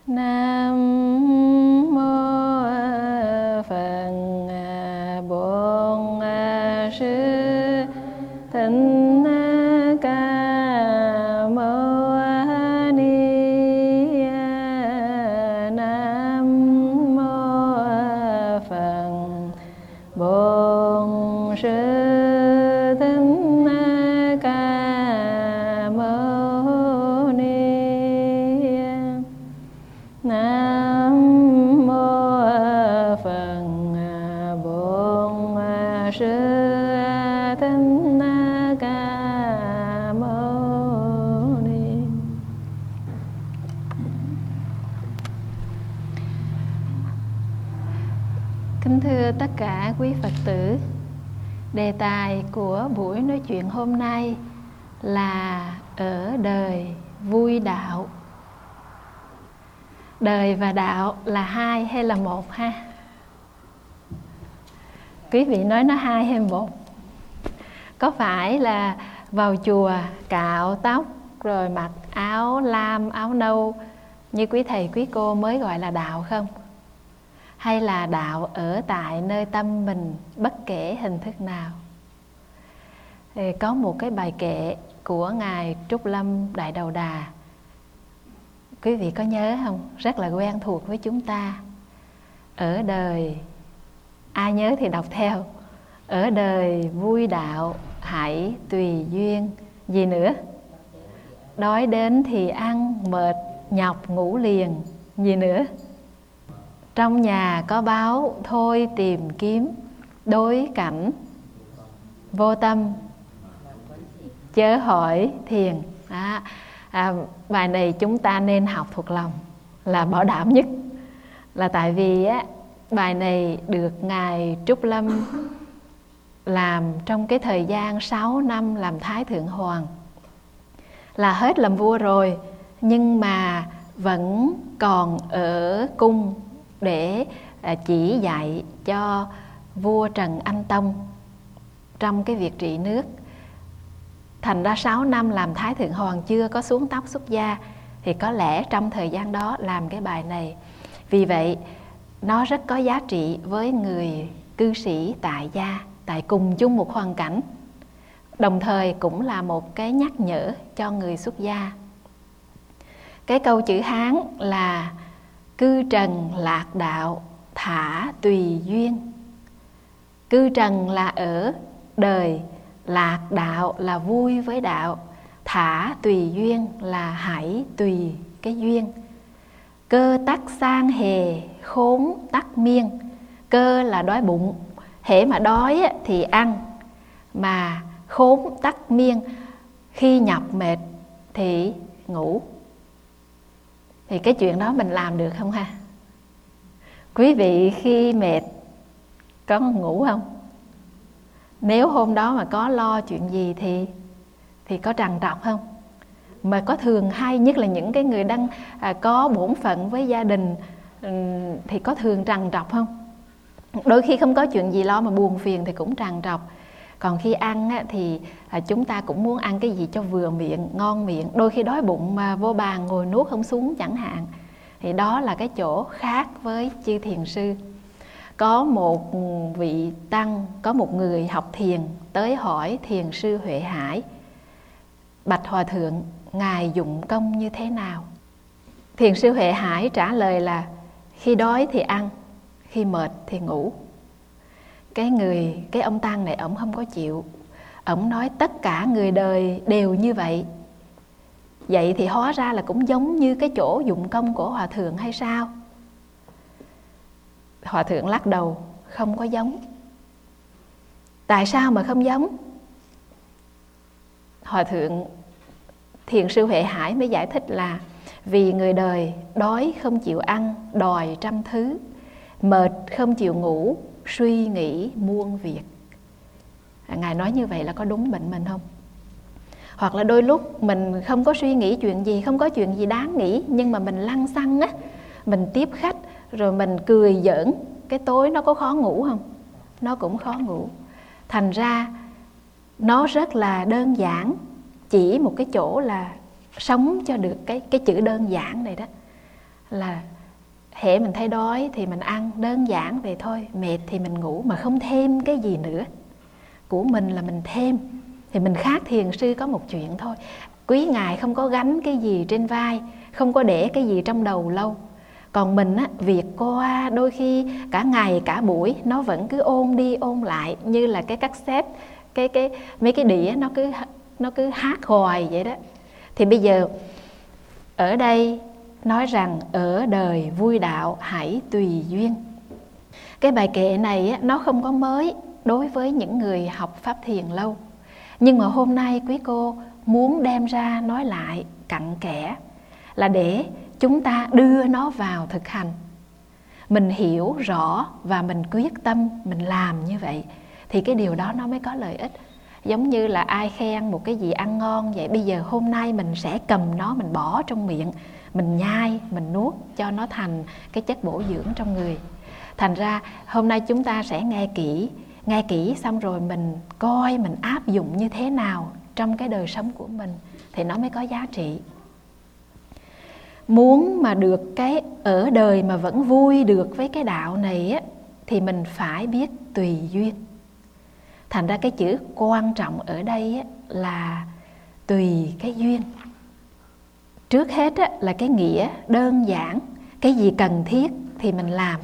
Nam mô Phật Bổn Sư Thích Ca Mâu Ni. Nam mô Phật Bổn Sư Thích Ca Mâu Ni. Nam mô Phật Bổn Sư Thích Ca Mâu Ni. Kính thưa tất cả quý Phật tử, đề tài của buổi nói chuyện hôm nay là ở đời vui đạo. Đời và đạo là hai hay là một ha? Quý vị nói nó hai hay một? Có phải là vào chùa cạo tóc rồi mặc áo lam, áo nâu như quý thầy quý cô mới gọi là đạo không? Hay là đạo ở tại nơi tâm mình bất kể hình thức nào? Có một cái bài kệ của Ngài Trúc Lâm Đại Đầu Đà, quý vị có nhớ không? Rất là quen thuộc với chúng ta. Ở đời, ai nhớ thì đọc theo. Ở đời vui đạo hãy tùy duyên. Gì nữa? Đói đến thì ăn, mệt nhọc ngủ liền. Gì nữa? Trong nhà có báo thôi tìm kiếm. Đối cảnh vô tâm chớ hỏi thiền. Bài này chúng ta nên học thuộc lòng là bảo đảm nhất. Là tại vì bài này được Ngài Trúc Lâm làm trong cái thời gian 6 năm làm Thái Thượng Hoàng. Là hết làm vua rồi, nhưng mà vẫn còn ở cung để chỉ dạy cho vua Trần Anh Tông trong cái việc trị nước. Thành ra 6 năm làm Thái Thượng Hoàng chưa có xuống tóc xuất gia, thì có lẽ trong thời gian đó làm cái bài này. Vì vậy nó rất có giá trị với người cư sĩ tại gia, tại cùng chung một hoàn cảnh. Đồng thời cũng là một cái nhắc nhở cho người xuất gia. Cái câu chữ Hán là cư trần lạc đạo thả tùy duyên. Cư trần là ở đời, lạc đạo là vui với đạo, thả tùy duyên là hãy tùy cái duyên. Cơ tắc sang hề, khốn tắc miên. Cơ là đói bụng, hễ mà đói thì ăn, mà khốn tắc miên, khi nhọc mệt thì ngủ. Thì cái chuyện đó mình làm được không ha? Quý vị khi mệt có ngủ không? Nếu hôm đó mà có lo chuyện gì thì có trằn trọc không? Mà có thường hay, nhất là những cái người đang có bổn phận với gia đình, thì có thường trằn trọc không? Đôi khi không có chuyện gì lo mà buồn phiền thì cũng trằn trọc. Còn khi ăn thì chúng ta cũng muốn ăn cái gì cho vừa miệng, ngon miệng. Đôi khi đói bụng mà vô bàn ngồi nuốt không xuống chẳng hạn. Thì đó là cái chỗ khác với chư thiền sư. Có một vị tăng, có một người học thiền tới hỏi thiền sư Huệ Hải: bạch hòa thượng, ngài dụng công như thế nào? Thiền sư Huệ Hải trả lời là khi đói thì ăn, khi mệt thì ngủ. Cái ông tăng này ổng không có chịu. Ổng nói tất cả người đời đều như vậy. Vậy thì hóa ra là cũng giống như cái chỗ dụng công của hòa thượng hay sao? Hòa thượng lắc đầu, không có giống. Tại sao mà không giống? Hòa thượng thiền sư Huệ Hải mới giải thích là vì người đời đói không chịu ăn, đòi trăm thứ, mệt không chịu ngủ, suy nghĩ muôn việc. Ngài nói như vậy là có đúng bệnh mình không? Hoặc là đôi lúc mình không có suy nghĩ chuyện gì, không có chuyện gì đáng nghĩ, nhưng mà mình lăng xăng á, mình tiếp khách rồi mình cười giỡn, cái tối nó có khó ngủ không? Nó cũng khó ngủ. Thành ra nó rất là đơn giản, chỉ một cái chỗ là sống cho được cái chữ đơn giản này đó. là hễ mình thấy đói thì mình ăn đơn giản vậy thôi, mệt thì mình ngủ mà không thêm cái gì nữa. Của mình là mình thêm. Thì mình khác thiền sư có một chuyện thôi, quý ngài không có gánh cái gì trên vai, không có để cái gì trong đầu lâu. Còn mình á, việc qua đôi khi cả ngày cả buổi nó vẫn cứ ôn đi ôn lại, như là cái cassette, mấy cái đĩa nó cứ hát hoài vậy đó. Thì bây giờ ở đây nói rằng ở đời vui đạo hãy tùy duyên. Cái bài kệ này á, nó không có mới đối với những người học pháp thiền lâu. Nhưng mà hôm nay quý cô muốn đem ra nói lại cặn kẽ, là để chúng ta đưa nó vào thực hành. Mình hiểu rõ và mình quyết tâm mình làm như vậy thì cái điều đó nó mới có lợi ích. Giống như là ai khen một cái gì ăn ngon vậy, bây giờ hôm nay mình sẽ cầm nó, mình bỏ trong miệng, mình nhai, mình nuốt cho nó thành cái chất bổ dưỡng trong người. Thành ra hôm nay chúng ta sẽ nghe kỹ xong rồi mình coi mình áp dụng như thế nào trong cái đời sống của mình thì nó mới có giá trị. Muốn mà được cái ở đời mà vẫn vui được với cái đạo này á, thì mình phải biết tùy duyên. Thành ra cái chữ quan trọng ở đây á, là tùy cái duyên. Trước hết á, là cái nghĩa đơn giản, cái gì cần thiết thì mình làm.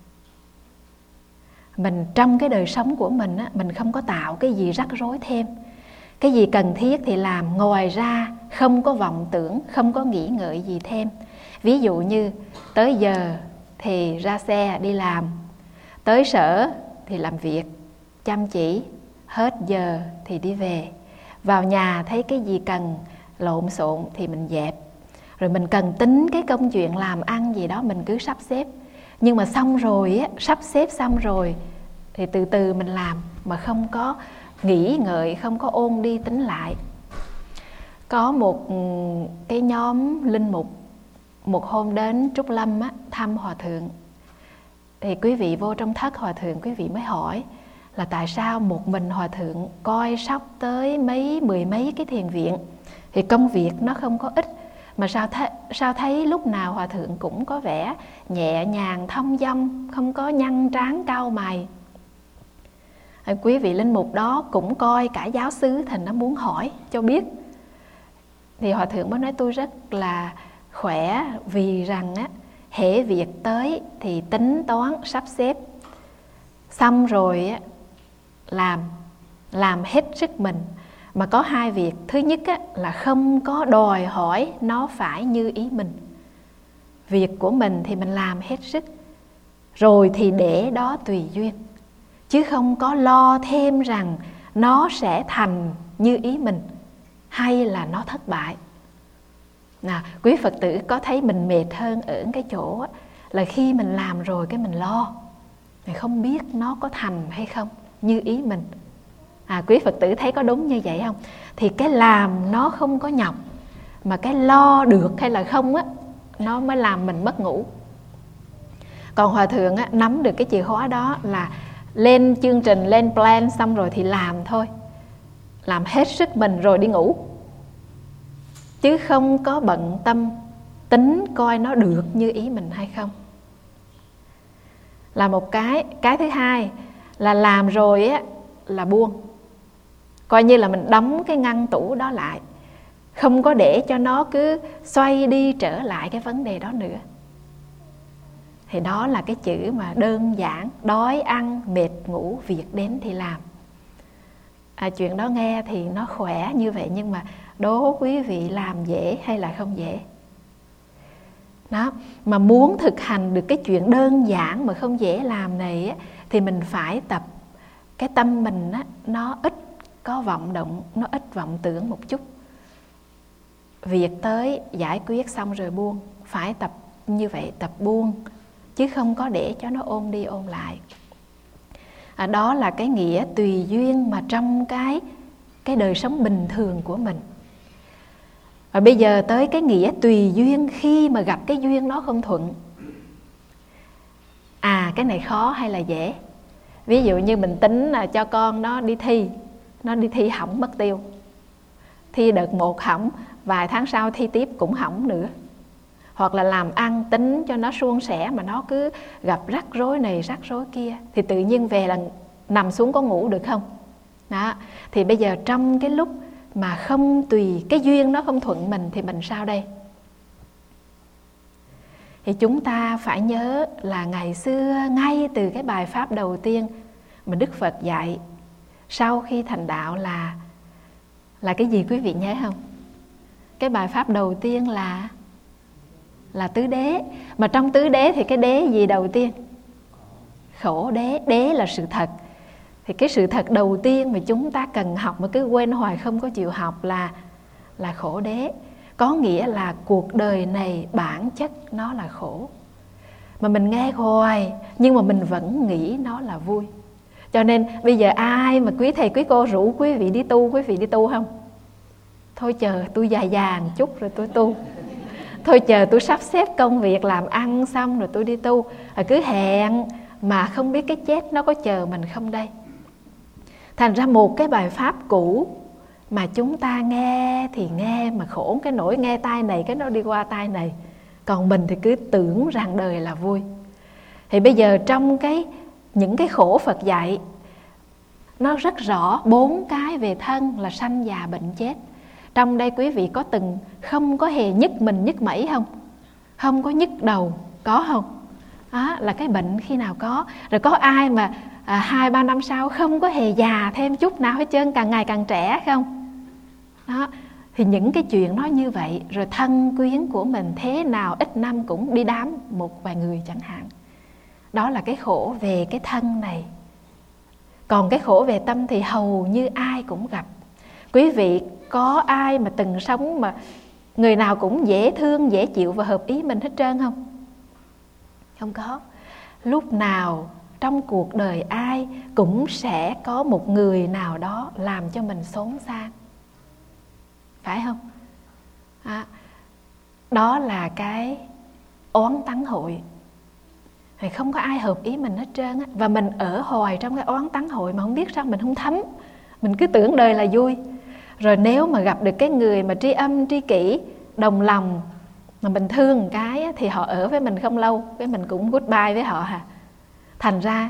Mình trong cái đời sống của mình á, mình không có tạo cái gì rắc rối thêm. Cái gì cần thiết thì làm, ngoài ra không có vọng tưởng, không có nghĩ ngợi gì thêm. Ví dụ như tới giờ thì ra xe đi làm, tới sở thì làm việc chăm chỉ, hết giờ thì đi về. Vào nhà thấy cái gì cần lộn xộn thì mình dẹp. Rồi mình cần tính cái công chuyện làm ăn gì đó mình cứ sắp xếp. Nhưng mà xong rồi á, sắp xếp xong rồi thì từ từ mình làm mà không có nghĩ ngợi, không có ôn đi tính lại. Có một cái nhóm linh mục một hôm đến Trúc Lâm á, thăm hòa thượng. Thì quý vị vô trong thất hòa thượng, quý vị mới hỏi là tại sao một mình hòa thượng coi sóc tới mười mấy cái thiền viện. Thì công việc nó không có ít, mà sao thấy lúc nào hòa thượng cũng có vẻ nhẹ nhàng thông dong, không có nhăn trán cau mày. Quý vị linh mục đó cũng coi cả giáo xứ, thành nó muốn hỏi cho biết. Thì hòa thượng mới nói tôi rất là khỏe, vì rằng á, hễ việc tới thì tính toán sắp xếp, xong rồi á, làm hết sức mình. Mà có hai việc, thứ nhất á, là không có đòi hỏi nó phải như ý mình. Việc của mình thì mình làm hết sức, rồi thì để đó tùy duyên, chứ không có lo thêm rằng nó sẽ thành như ý mình hay là nó thất bại. Quý Phật tử có thấy mình mệt hơn ở cái chỗ á, là khi mình làm rồi cái mình lo, mình không biết nó có thành hay không như ý mình. Quý Phật tử thấy có đúng như vậy không? Thì cái làm nó không có nhọc, mà cái lo được hay là không á, nó mới làm mình mất ngủ. Còn hòa thượng á, nắm được cái chìa khóa đó là lên chương trình, lên plan xong rồi thì làm thôi, làm hết sức mình rồi đi ngủ, chứ không có bận tâm tính coi nó được như ý mình hay không. Là một cái thứ hai là làm rồi á, là buông, coi như là mình đóng cái ngăn tủ đó lại, không có để cho nó cứ xoay đi trở lại cái vấn đề đó nữa. Thì đó là cái chữ mà đơn giản, đói ăn, mệt ngủ, việc đến thì làm. Chuyện đó nghe thì nó khỏe như vậy, nhưng mà đố quý vị làm dễ hay là không dễ? Đó, mà muốn thực hành được cái chuyện đơn giản mà không dễ làm này á, thì mình phải tập cái tâm mình á, nó ít có vọng động, nó ít vọng tưởng một chút. Việc tới giải quyết xong rồi buông, phải tập như vậy, tập buông, chứ không có để cho nó ôn đi ôn lại. Đó là cái nghĩa tùy duyên mà trong cái đời sống bình thường của mình. Và bây giờ tới cái nghĩa tùy duyên khi mà gặp cái duyên nó không thuận. Cái này khó hay là dễ? Ví dụ như mình tính là cho con nó đi thi hỏng mất tiêu. Thi đợt 1 hỏng, vài tháng sau thi tiếp cũng hỏng nữa. hoặc là làm ăn tính cho nó suôn sẻ mà nó cứ gặp rắc rối này rắc rối kia, thì tự nhiên về là nằm xuống có ngủ được không? Đó. Thì bây giờ trong cái lúc mà không tùy, cái duyên nó không thuận mình thì mình sao đây? Thì chúng ta phải nhớ là ngày xưa, ngay từ cái bài pháp đầu tiên mà Đức Phật dạy sau khi thành đạo là cái gì quý vị nhớ không? Cái bài pháp đầu tiên là tứ đế. Mà trong tứ đế thì cái đế gì đầu tiên? Khổ đế. Đế là sự thật. Thì cái sự thật đầu tiên mà chúng ta cần học mà cứ quên hoài không có chịu học là khổ đế. Có nghĩa là cuộc đời này bản chất nó là khổ. Mà mình nghe hoài nhưng mà mình vẫn nghĩ nó là vui. Cho nên bây giờ ai mà quý thầy quý cô rủ quý vị đi tu không? Thôi chờ tôi già một chút rồi tôi tu. Thôi chờ tôi sắp xếp công việc làm ăn xong rồi tôi đi tu. Cứ hẹn mà không biết cái chết nó có chờ mình không đây. Thành ra một cái bài pháp cũ mà chúng ta nghe thì nghe mà khổ cái nỗi nghe tai này cái nó đi qua tai này. Còn mình thì cứ tưởng rằng đời là vui. Thì bây giờ trong những cái khổ Phật dạy nó rất rõ 4 cái về thân là sanh già bệnh chết. Trong đây quý vị có từng không có hề nhức mình nhức mẩy không? Không có nhức đầu, có không? Đó là cái bệnh khi nào có. Rồi có ai mà 2-3 năm sau không có hề già thêm chút nào hết trơn, càng ngày càng trẻ không? Đó. Thì những cái chuyện nó như vậy. Rồi thân quyến của mình thế nào ít năm cũng đi đám một vài người chẳng hạn. Đó là cái khổ về cái thân này. Còn cái khổ về tâm thì hầu như ai cũng gặp. Quý vị có ai mà từng sống mà người nào cũng dễ thương, dễ chịu và hợp ý mình hết trơn không? Không có. Lúc nào trong cuộc đời ai cũng sẽ có một người nào đó làm cho mình xốn xang. Phải không? Đó là cái oán tắng hội. Thì không có ai hợp ý mình hết trơn á. Và mình ở hoài trong cái oán tắng hội mà không biết sao mình không thấm. Mình cứ tưởng đời là vui. Rồi nếu mà gặp được cái người mà tri âm tri kỷ, đồng lòng mà mình thương một cái á, thì họ ở với mình không lâu, cái mình cũng goodbye với họ hả. Thành ra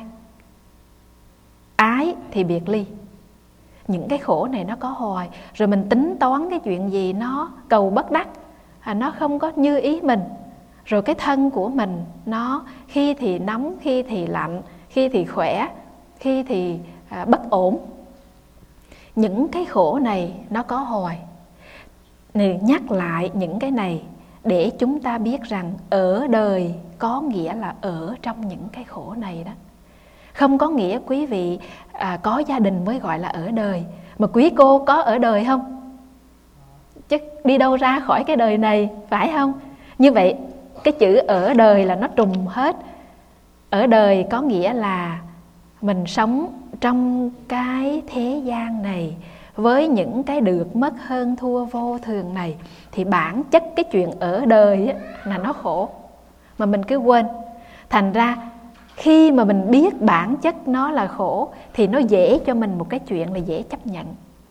ái thì biệt ly. Những cái khổ này nó có hoài. Rồi mình tính toán cái chuyện gì nó cầu bất đắc, nó không có như ý mình. Rồi cái thân của mình nó khi thì nóng, khi thì lạnh, khi thì khỏe, khi thì bất ổn. Những cái khổ này nó có hoài. Này, nhắc lại những cái này để chúng ta biết rằng ở đời có nghĩa là ở trong những cái khổ này đó. Không có nghĩa quý vị có gia đình mới gọi là ở đời. Mà quý cô có ở đời không? Chứ đi đâu ra khỏi cái đời này, phải không? Như vậy cái chữ ở đời là nó trùng hết. Ở đời có nghĩa là mình sống trong cái thế gian này với những cái được mất hơn thua vô thường này. Thì bản chất cái chuyện ở đời á, là nó khổ mà mình cứ quên. Thành ra khi mà mình biết bản chất nó là khổ thì nó dễ cho mình một cái chuyện là dễ chấp nhận.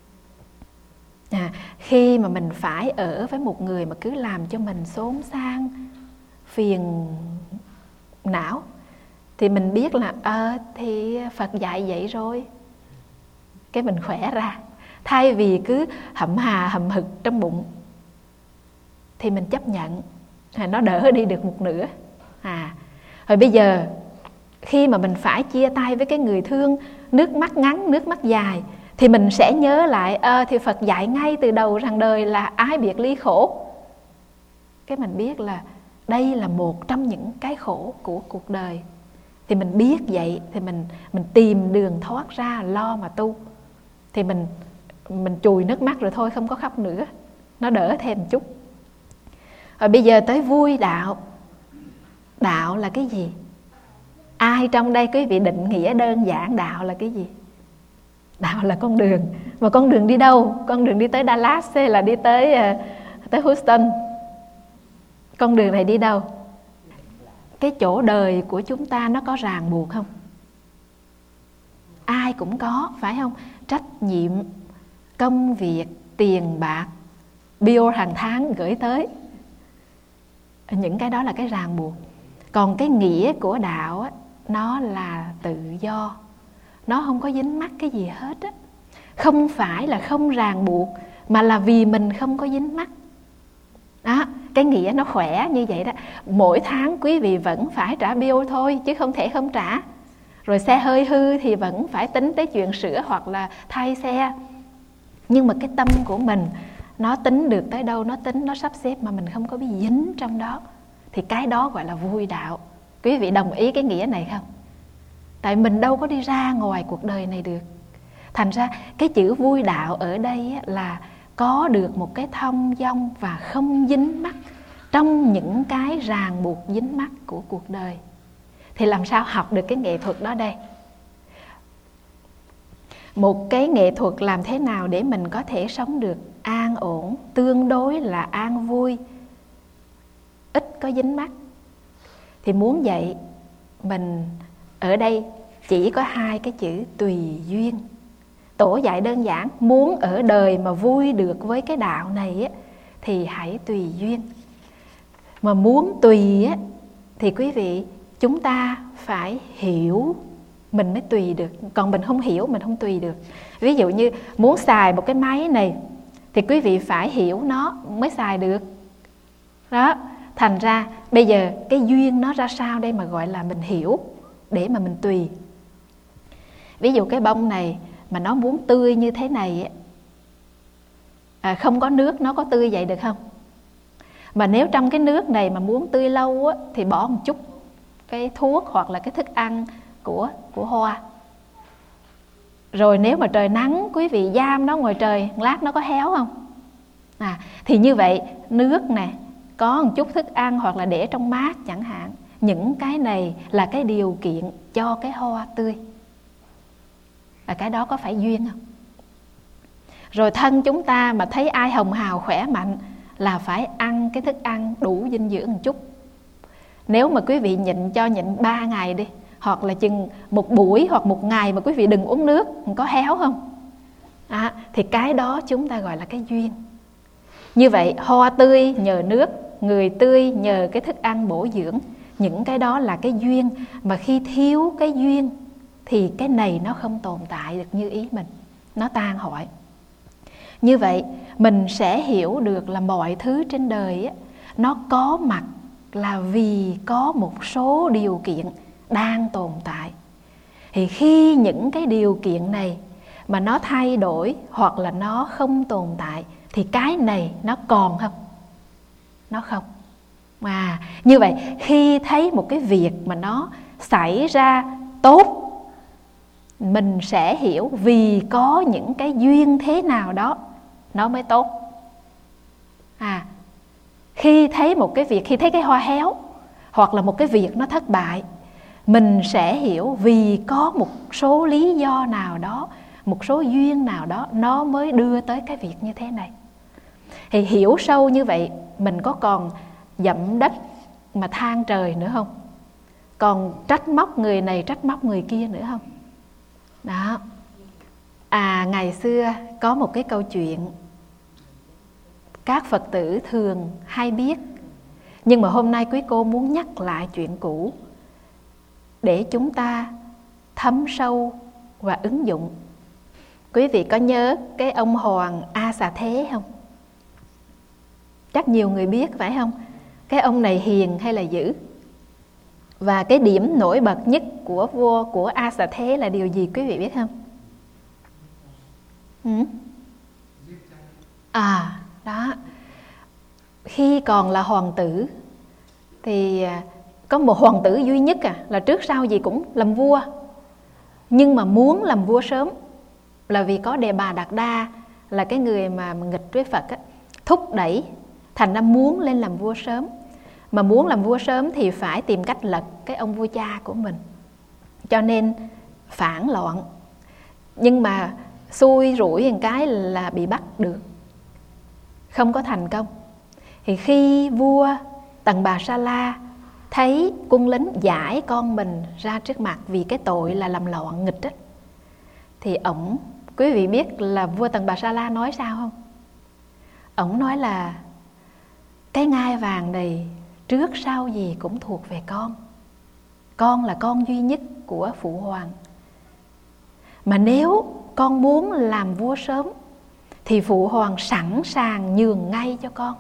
Khi mà mình phải ở với một người mà cứ làm cho mình xốn xang, phiền não, thì mình biết là thì Phật dạy vậy rồi, cái mình khỏe ra. Thay vì cứ hậm hà hậm hực trong bụng thì mình chấp nhận, nó đỡ đi được một nửa. Rồi bây giờ khi mà mình phải chia tay với cái người thương, nước mắt ngắn, nước mắt dài, thì mình sẽ nhớ lại thì Phật dạy ngay từ đầu rằng đời là ái biệt ly khổ. Cái mình biết là đây là một trong những cái khổ của cuộc đời. Thì mình biết vậy thì mình tìm đường thoát ra, lo mà tu. Thì mình chùi nước mắt rồi thôi, không có khóc nữa, nó đỡ thêm một chút. Rồi bây giờ tới vui đạo. Đạo là cái gì? Ai trong đây quý vị định nghĩa đơn giản đạo là cái gì? Đạo là con đường. Mà con đường đi đâu? Con đường đi tới Dallas hay là đi tới Houston? Con đường này đi đâu? Cái chỗ đời của chúng ta nó có ràng buộc không? Ai cũng có, phải không? Trách nhiệm, công việc, tiền bạc, bill hàng tháng gửi tới. Những cái đó là cái ràng buộc. Còn cái nghĩa của đạo á, nó là tự do, nó không có dính mắc cái gì hết á. Không phải là không ràng buộc, mà là vì mình không có dính mắc. Đó, cái nghĩa nó khỏe như vậy đó. Mỗi tháng quý vị vẫn phải trả bill thôi, chứ không thể không trả. Rồi xe hơi hư thì vẫn phải tính tới chuyện sửa hoặc là thay xe. Nhưng mà cái tâm của mình, nó tính được tới đâu nó tính, nó sắp xếp mà mình không có bị dính trong đó, thì cái đó gọi là vui đạo. Quý vị đồng ý cái nghĩa này không? Tại mình đâu có đi ra ngoài cuộc đời này được. Thành ra cái chữ vui đạo ở đây là có được một cái thông dong và không dính mắc trong những cái ràng buộc dính mắc của cuộc đời. Thì làm sao học được cái nghệ thuật đó đây? Một cái nghệ thuật làm thế nào để mình có thể sống được an ổn, tương đối là an vui, ít có dính mắc. Thì muốn vậy, mình ở đây chỉ có hai cái chữ tùy duyên. Tổ dạy đơn giản, muốn ở đời mà vui được với cái đạo này á, thì hãy tùy duyên. Mà muốn tùy á, thì quý vị, chúng ta phải hiểu mình mới tùy được. Còn mình không hiểu, mình không tùy được. Ví dụ như muốn xài một cái máy này, thì quý vị phải hiểu nó mới xài được. Đó, thành ra bây giờ cái duyên nó ra sao đây mà gọi là mình hiểu, để mà mình tùy. Ví dụ cái bông này mà nó muốn tươi như thế này, không có nước nó có tươi vậy được không? Mà nếu trong cái nước này mà muốn tươi lâu á, thì bỏ một chút cái thuốc hoặc là cái thức ăn của hoa. Rồi nếu mà trời nắng, quý vị giam nó ngoài trời, lát nó có héo không? Thì như vậy, nước nè, có một chút thức ăn hoặc là để trong mát chẳng hạn. Những cái này là cái điều kiện cho cái hoa tươi. Cái đó có phải duyên không? Rồi thân chúng ta mà thấy ai hồng hào khỏe mạnh là phải ăn cái thức ăn đủ dinh dưỡng một chút. Nếu mà quý vị nhịn 3 ngày đi, hoặc là chừng một buổi hoặc một ngày mà quý vị đừng uống nước, có héo không? Thì cái đó chúng ta gọi là cái duyên. Như vậy hoa tươi nhờ nước, người tươi nhờ cái thức ăn bổ dưỡng. Những cái đó là cái duyên. Mà khi thiếu cái duyên thì cái này nó không tồn tại được như ý mình, nó tan hoại. Như vậy mình sẽ hiểu được là mọi thứ trên đời á, nó có mặt là vì có một số điều kiện đang tồn tại. Thì khi những cái điều kiện này mà nó thay đổi hoặc là nó không tồn tại, thì cái này nó còn không? Nó không. Như vậy khi thấy một cái việc mà nó xảy ra tốt, mình sẽ hiểu vì có những cái duyên thế nào đó nó mới tốt. Khi thấy một cái việc, khi thấy cái hoa héo hoặc là một cái việc nó thất bại, mình sẽ hiểu vì có một số lý do nào đó, một số duyên nào đó nó mới đưa tới cái việc như thế này. Thì hiểu sâu như vậy, mình có còn dậm đất mà than trời nữa không? Còn trách móc người này, trách móc người kia nữa không? Đó. Ngày xưa có một cái câu chuyện các Phật tử thường hay biết, nhưng mà hôm nay quý cô muốn nhắc lại chuyện cũ để chúng ta thấm sâu và ứng dụng. Quý vị có nhớ cái ông Hoàng A Xà Thế không? Chắc nhiều người biết phải không? Cái ông này hiền hay là dữ? Và cái điểm nổi bật nhất của vua của A Xà Thế là điều gì quý vị biết không? Đó. Khi còn là hoàng tử thì có một hoàng tử duy nhất là trước sau gì cũng làm vua. Nhưng mà muốn làm vua sớm là vì có Đề Bà Đạt Đa là cái người mà nghịch với Phật thúc đẩy, thành ra muốn lên làm vua sớm. Mà muốn làm vua sớm thì phải tìm cách lật cái ông vua cha của mình, cho nên phản loạn. Nhưng mà xui rủi một cái là bị bắt được, không có thành công. Thì khi vua Tần Bà Sa La thấy quân lính giải con mình ra trước mặt vì cái tội là làm loạn nghịch thì ổng, quý vị biết là vua Tần Bà Sa La nói sao không? Ổng nói là cái ngai vàng này trước sau gì cũng thuộc về con. Con là con duy nhất của Phụ Hoàng. Mà nếu con muốn làm vua sớm thì Phụ Hoàng sẵn sàng nhường ngay cho con.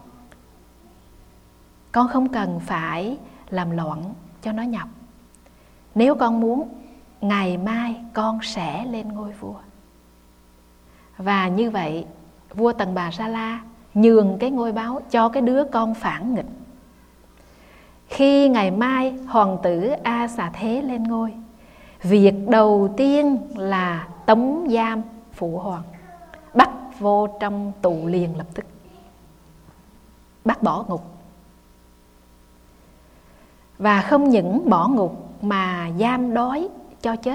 Con không cần phải làm loạn cho nó nhọc. Nếu con muốn, ngày mai con sẽ lên ngôi vua. Và như vậy, vua Tần Bà Sa La nhường cái ngôi báu cho cái đứa con phản nghịch. Khi ngày mai hoàng tử A Xà Thế lên ngôi, việc đầu tiên là tống giam Phụ Hoàng, bắt vô trong tù liền lập tức, bắt bỏ ngục. Và không những bỏ ngục mà giam đói cho chết.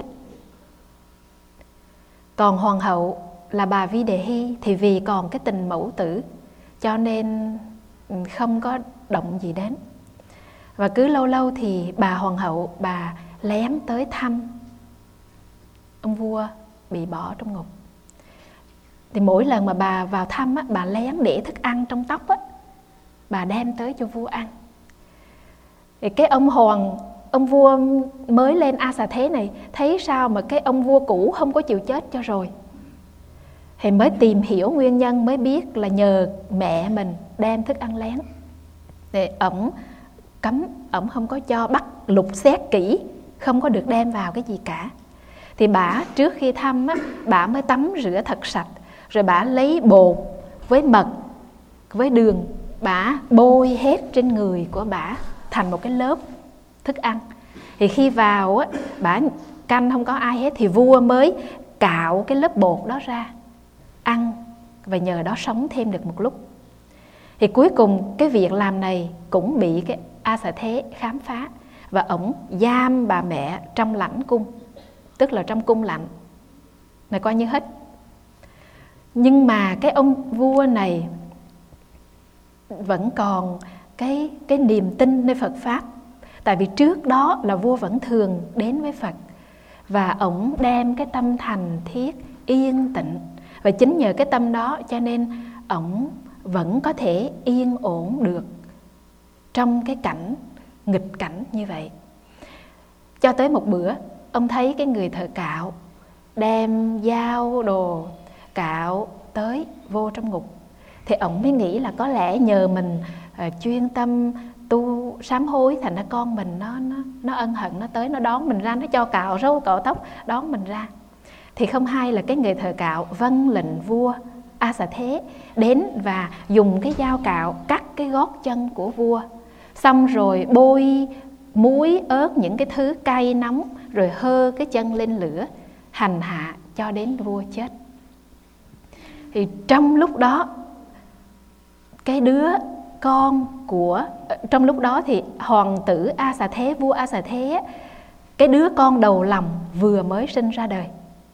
Còn hoàng hậu là bà Vi Đề Hy thì vì còn cái tình mẫu tử cho nên không có động gì đến. Và cứ lâu lâu thì bà hoàng hậu bà lén tới thăm ông vua bị bỏ trong ngục. Thì mỗi lần mà bà vào thăm á, bà lén để thức ăn trong tóc á, bà đem tới cho vua ăn. Thì cái ông vua mới lên A Xà Thế này thấy sao mà cái ông vua cũ không có chịu chết cho rồi, thì mới tìm hiểu nguyên nhân, mới biết là nhờ mẹ mình đem thức ăn lén. Thì ổng cấm, ổng không có cho, bắt lục xét kỹ, không có được đem vào cái gì cả. Thì bả trước khi thăm á, bả mới tắm rửa thật sạch, rồi bả lấy bột với mật với đường, bả bôi hết trên người của bả thành một cái lớp thức ăn. Thì khi vào á, bả canh không có ai hết thì vua mới cạo cái lớp bột đó ra ăn, và nhờ đó sống thêm được một lúc. Thì cuối cùng cái việc làm này cũng bị cái A Xà Thế khám phá, và ổng giam bà mẹ trong lãnh cung, tức là trong cung lạnh này, coi như hết. Nhưng mà cái ông vua này vẫn còn cái niềm tin nơi Phật Pháp. Tại vì trước đó là vua vẫn thường đến với Phật, và ổng đem cái tâm thành thiết yên tịnh, và chính nhờ cái tâm đó cho nên ổng vẫn có thể yên ổn được trong cái cảnh nghịch cảnh như vậy. Cho tới một bữa, ông thấy cái người thợ cạo đem dao đồ cạo tới vô trong ngục. Thì ổng mới nghĩ là có lẽ nhờ mình chuyên tâm tu sám hối, thành ra con mình nó ân hận, nó tới nó đón mình ra, nó cho cạo râu cạo tóc đón mình ra. Thì không hay là cái người thợ cạo vâng lệnh vua A Xà Thế đến và dùng cái dao cạo cắt cái gót chân của vua, xong rồi bôi muối ớt những cái thứ cay nóng, rồi hơ cái chân lên lửa hành hạ cho đến vua chết. Thì trong lúc đó cái đứa con của, trong lúc đó thì hoàng tử A Xà Thế, vua A Xà Thế, cái đứa con đầu lòng vừa mới sinh ra đời.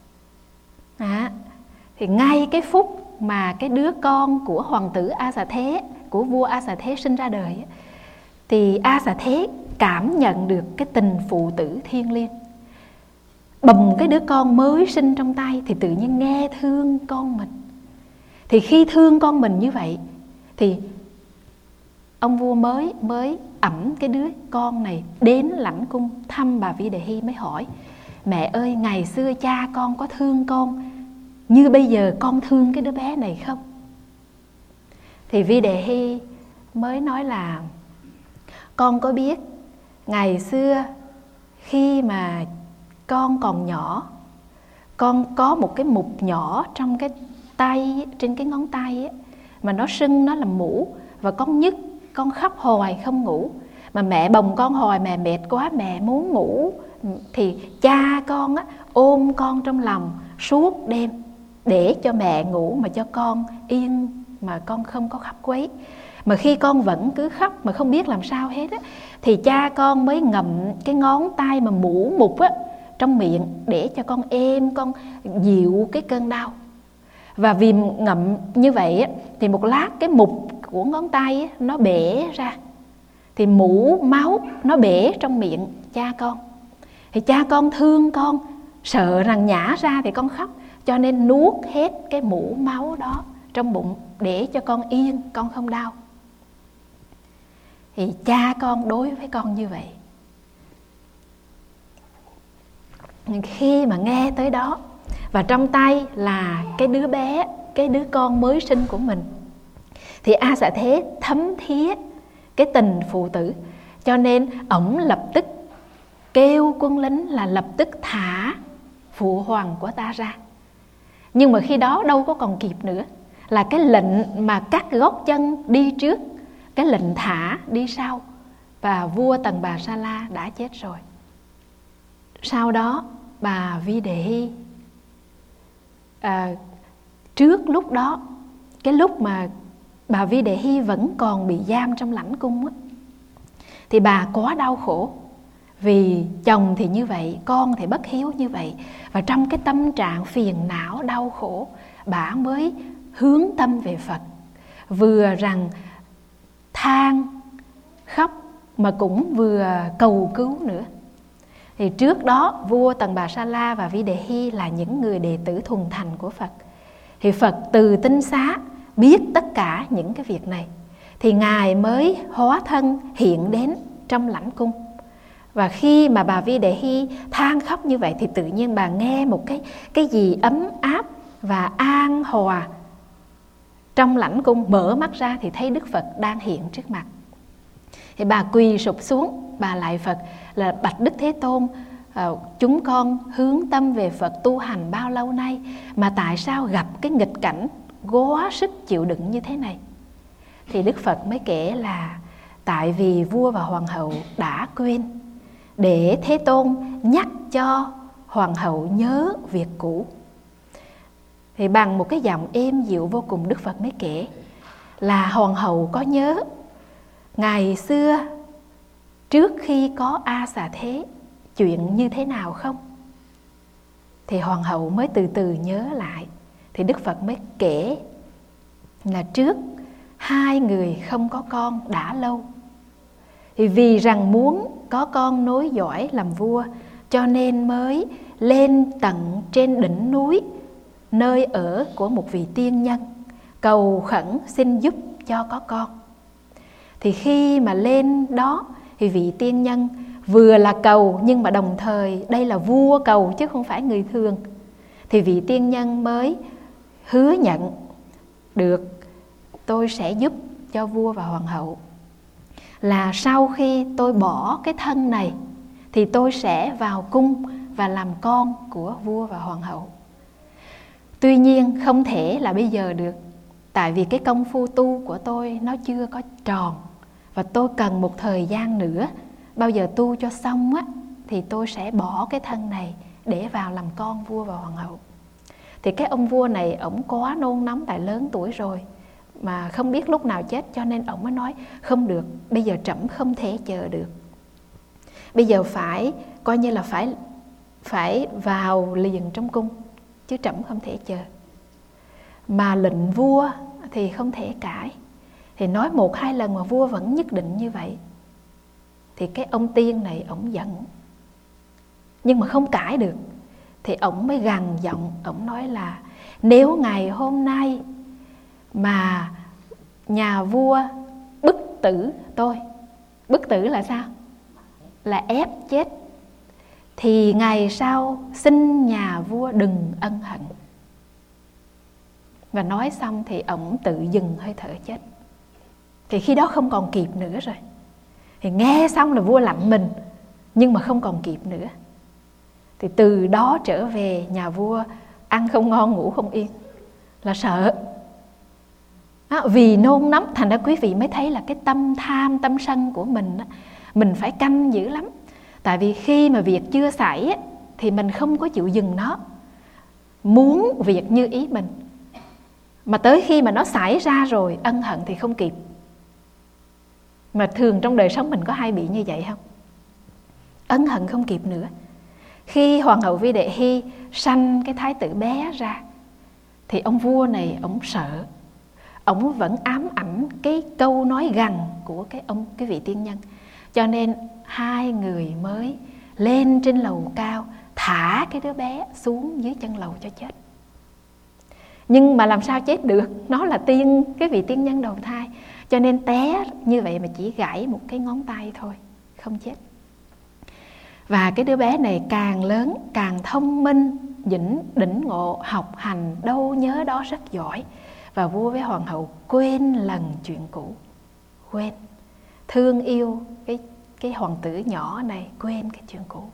Thì ngay cái phút mà cái đứa con của hoàng tử A Xà Thế, của vua A Xà Thế sinh ra đời, thì A Xà Thế cảm nhận được cái tình phụ tử thiêng liêng. Bồng cái đứa con mới sinh trong tay thì tự nhiên nghe thương con mình. Thì khi thương con mình như vậy thì ông vua mới ẵm cái đứa con này đến lãnh cung thăm bà Vi Đề Hy, mới hỏi: mẹ ơi, ngày xưa cha con có thương con như bây giờ con thương cái đứa bé này không? Thì Vi Đề Hy mới nói là: con có biết ngày xưa khi mà con còn nhỏ, con có một cái mụn nhỏ trong cái tay, trên cái ngón tay ấy, mà nó sưng, nó làm mũ, và con nhức, con khóc hoài không ngủ. Mà mẹ bồng con hoài, mẹ mệt quá, mẹ muốn ngủ, thì cha con á, ôm con trong lòng suốt đêm để cho mẹ ngủ, mà cho con yên, mà con không có khóc quấy. Mà khi con vẫn cứ khóc mà không biết làm sao hết á, thì cha con mới ngậm cái ngón tay mà mũ mục á trong miệng để cho con êm, con dịu cái cơn đau. Và vì ngậm như vậy á, thì một lát cái mục của ngón tay á, nó bể ra, thì mũ máu nó bể trong miệng cha con. Thì cha con thương con, sợ rằng nhả ra thì con khóc, cho nên nuốt hết cái mũ máu đó trong bụng để cho con yên, con không đau. Thì cha con đối với con như vậy. Khi mà nghe tới đó, và trong tay là cái đứa bé, cái đứa con mới sinh của mình, thì A Xà Thế thấm thía cái tình phụ tử, cho nên ổng lập tức kêu quân lính là lập tức thả phụ hoàng của ta ra. Nhưng mà khi đó đâu có còn kịp nữa, là cái lệnh mà cắt gót chân đi trước, cái lệnh thả đi sau, và vua Tần Bà Sa La đã chết rồi. Sau đó bà Vi Đề Hy, trước lúc đó, cái lúc mà bà Vi Đề Hy vẫn còn bị giam trong lãnh cung á, thì bà quá đau khổ. Vì chồng thì như vậy, con thì bất hiếu như vậy, và trong cái tâm trạng phiền não đau khổ, bà mới hướng tâm về Phật, vừa rằng than khóc mà cũng vừa cầu cứu nữa. Thì trước đó vua Tần Bà Sa La và Vi Đề Hy là những người đệ tử thuần thành của Phật. Thì Phật từ tinh xá biết tất cả những cái việc này, thì Ngài mới hóa thân hiện đến trong lãnh cung. Và khi mà bà Vi Đề Hy than khóc như vậy, thì tự nhiên bà nghe một cái gì ấm áp và an hòa trong lãnh cung. Mở mắt ra thì thấy Đức Phật đang hiện trước mặt. Thì bà quỳ sụp xuống, bà lạy Phật là: bạch Đức Thế Tôn, chúng con hướng tâm về Phật tu hành bao lâu nay, mà tại sao gặp cái nghịch cảnh quá sức chịu đựng như thế này? Thì Đức Phật mới kể là tại vì vua và hoàng hậu đã quên, để Thế Tôn nhắc cho hoàng hậu nhớ việc cũ. Thì bằng một cái giọng êm dịu vô cùng, Đức Phật mới kể là hoàng hậu có nhớ ngày xưa trước khi có A Xà Thế chuyện như thế nào không? Thì hoàng hậu mới từ từ nhớ lại. Thì Đức Phật mới kể là trước hai người không có con đã lâu, thì vì rằng muốn có con nối dõi làm vua, cho nên mới lên tận trên đỉnh núi, nơi ở của một vị tiên nhân, cầu khẩn xin giúp cho có con. Thì khi mà lên đó, thì vị tiên nhân vừa là cầu, nhưng mà đồng thời đây là vua cầu chứ không phải người thường. Thì vị tiên nhân mới hứa nhận được: tôi sẽ giúp cho vua và hoàng hậu, là sau khi tôi bỏ cái thân này thì tôi sẽ vào cung và làm con của vua và hoàng hậu. Tuy nhiên không thể là bây giờ được, tại vì cái công phu tu của tôi nó chưa có tròn, và tôi cần một thời gian nữa. Bao giờ tu cho xong á, thì tôi sẽ bỏ cái thân này để vào làm con vua và hoàng hậu. Thì cái ông vua này, ổng quá nôn nóng, tại lớn tuổi rồi mà không biết lúc nào chết, cho nên ổng mới nói không được, bây giờ trẫm không thể chờ được, bây giờ phải coi như là phải vào liền trong cung, chứ trẫm không thể chờ. Mà lệnh vua thì không thể cãi. Thì nói một hai lần mà vua vẫn nhất định như vậy, thì cái ông tiên này ổng giận, nhưng mà không cãi được. Thì ổng mới gằn giọng, ổng nói là nếu ngày hôm nay mà nhà vua bức tử tôi, bức tử là sao? Là ép chết, thì ngày sau xin nhà vua đừng ân hận. Và nói xong thì ổng tự dừng hơi thở chết. Thì khi đó không còn kịp nữa rồi. Thì nghe xong là vua lạnh mình, nhưng mà không còn kịp nữa. Thì từ đó trở về, nhà vua ăn không ngon ngủ không yên, là sợ. Vì nôn nóng, thành ra quý vị mới thấy là cái tâm tham, tâm sân của mình á, mình phải canh dữ lắm. Tại vì khi mà việc chưa xảy á, thì mình không có chịu dừng nó, muốn việc như ý mình. Mà tới khi mà nó xảy ra rồi, ân hận thì không kịp. Mà thường trong đời sống mình có hay bị như vậy không? Ân hận không kịp nữa. Khi hoàng hậu Vi Đề Hy sanh cái thái tử bé ra, thì ông vua này ổng sợ, ổng vẫn ám ảnh cái câu nói gằn của cái vị tiên nhân. Cho nên hai người mới lên trên lầu cao, thả cái đứa bé xuống dưới chân lầu cho chết. Nhưng mà làm sao chết được, nó là cái vị tiên nhân đầu thai, cho nên té như vậy mà chỉ gãy một cái ngón tay thôi, không chết. Và cái đứa bé này càng lớn càng thông minh, đỉnh ngộ, học hành đâu nhớ đó rất giỏi. Và vua với hoàng hậu quên lần chuyện cũ, quên, thương yêu cái hoàng tử nhỏ này, quên cái chuyện cũ.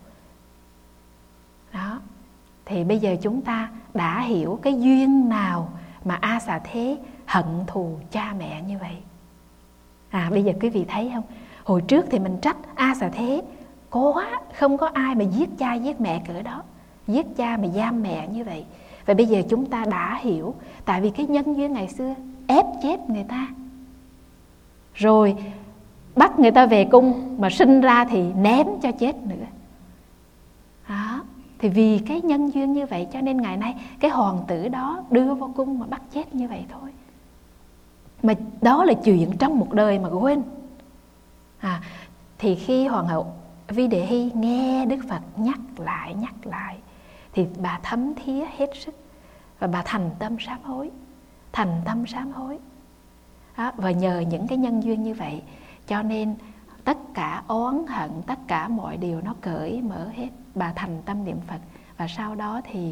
Đó, thì bây giờ chúng ta đã hiểu cái duyên nào mà A Xà Thế hận thù cha mẹ như vậy. Bây giờ quý vị thấy không? Hồi trước thì mình trách A Xà Thế quá, không có ai mà giết cha giết mẹ cỡ đó, giết cha mà giam mẹ như vậy. Và bây giờ chúng ta đã hiểu, tại vì cái nhân duyên ngày xưa ép chết người ta, rồi bắt người ta về cung, mà sinh ra thì ném cho chết nữa. Đó, thì vì cái nhân duyên như vậy cho nên ngày nay cái hoàng tử đó đưa vào cung mà bắt chết như vậy thôi. Mà đó là chuyện trong một đời mà quên. Thì khi hoàng hậu Vi Đề Hy nghe Đức Phật nhắc lại thì bà thấm thía hết sức, và bà thành tâm sám hối. Đó, và nhờ những cái nhân duyên như vậy cho nên tất cả oán hận, tất cả mọi điều nó cởi mở hết. Bà thành tâm niệm Phật, và sau đó thì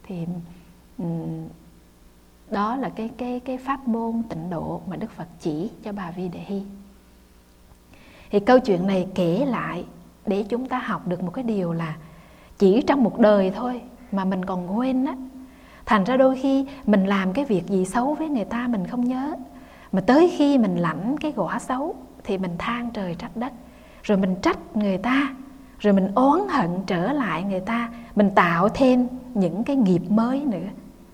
đó là cái pháp môn tịnh độ mà Đức Phật chỉ cho bà Vi Đề Hy. Thì câu chuyện này kể lại để chúng ta học được một cái điều là chỉ trong một đời thôi mà mình còn quên á. Thành ra đôi khi mình làm cái việc gì xấu với người ta mình không nhớ, mà tới khi mình lãnh cái quả xấu thì mình than trời trách đất, rồi mình trách người ta, rồi mình oán hận trở lại người ta, mình tạo thêm những cái nghiệp mới nữa.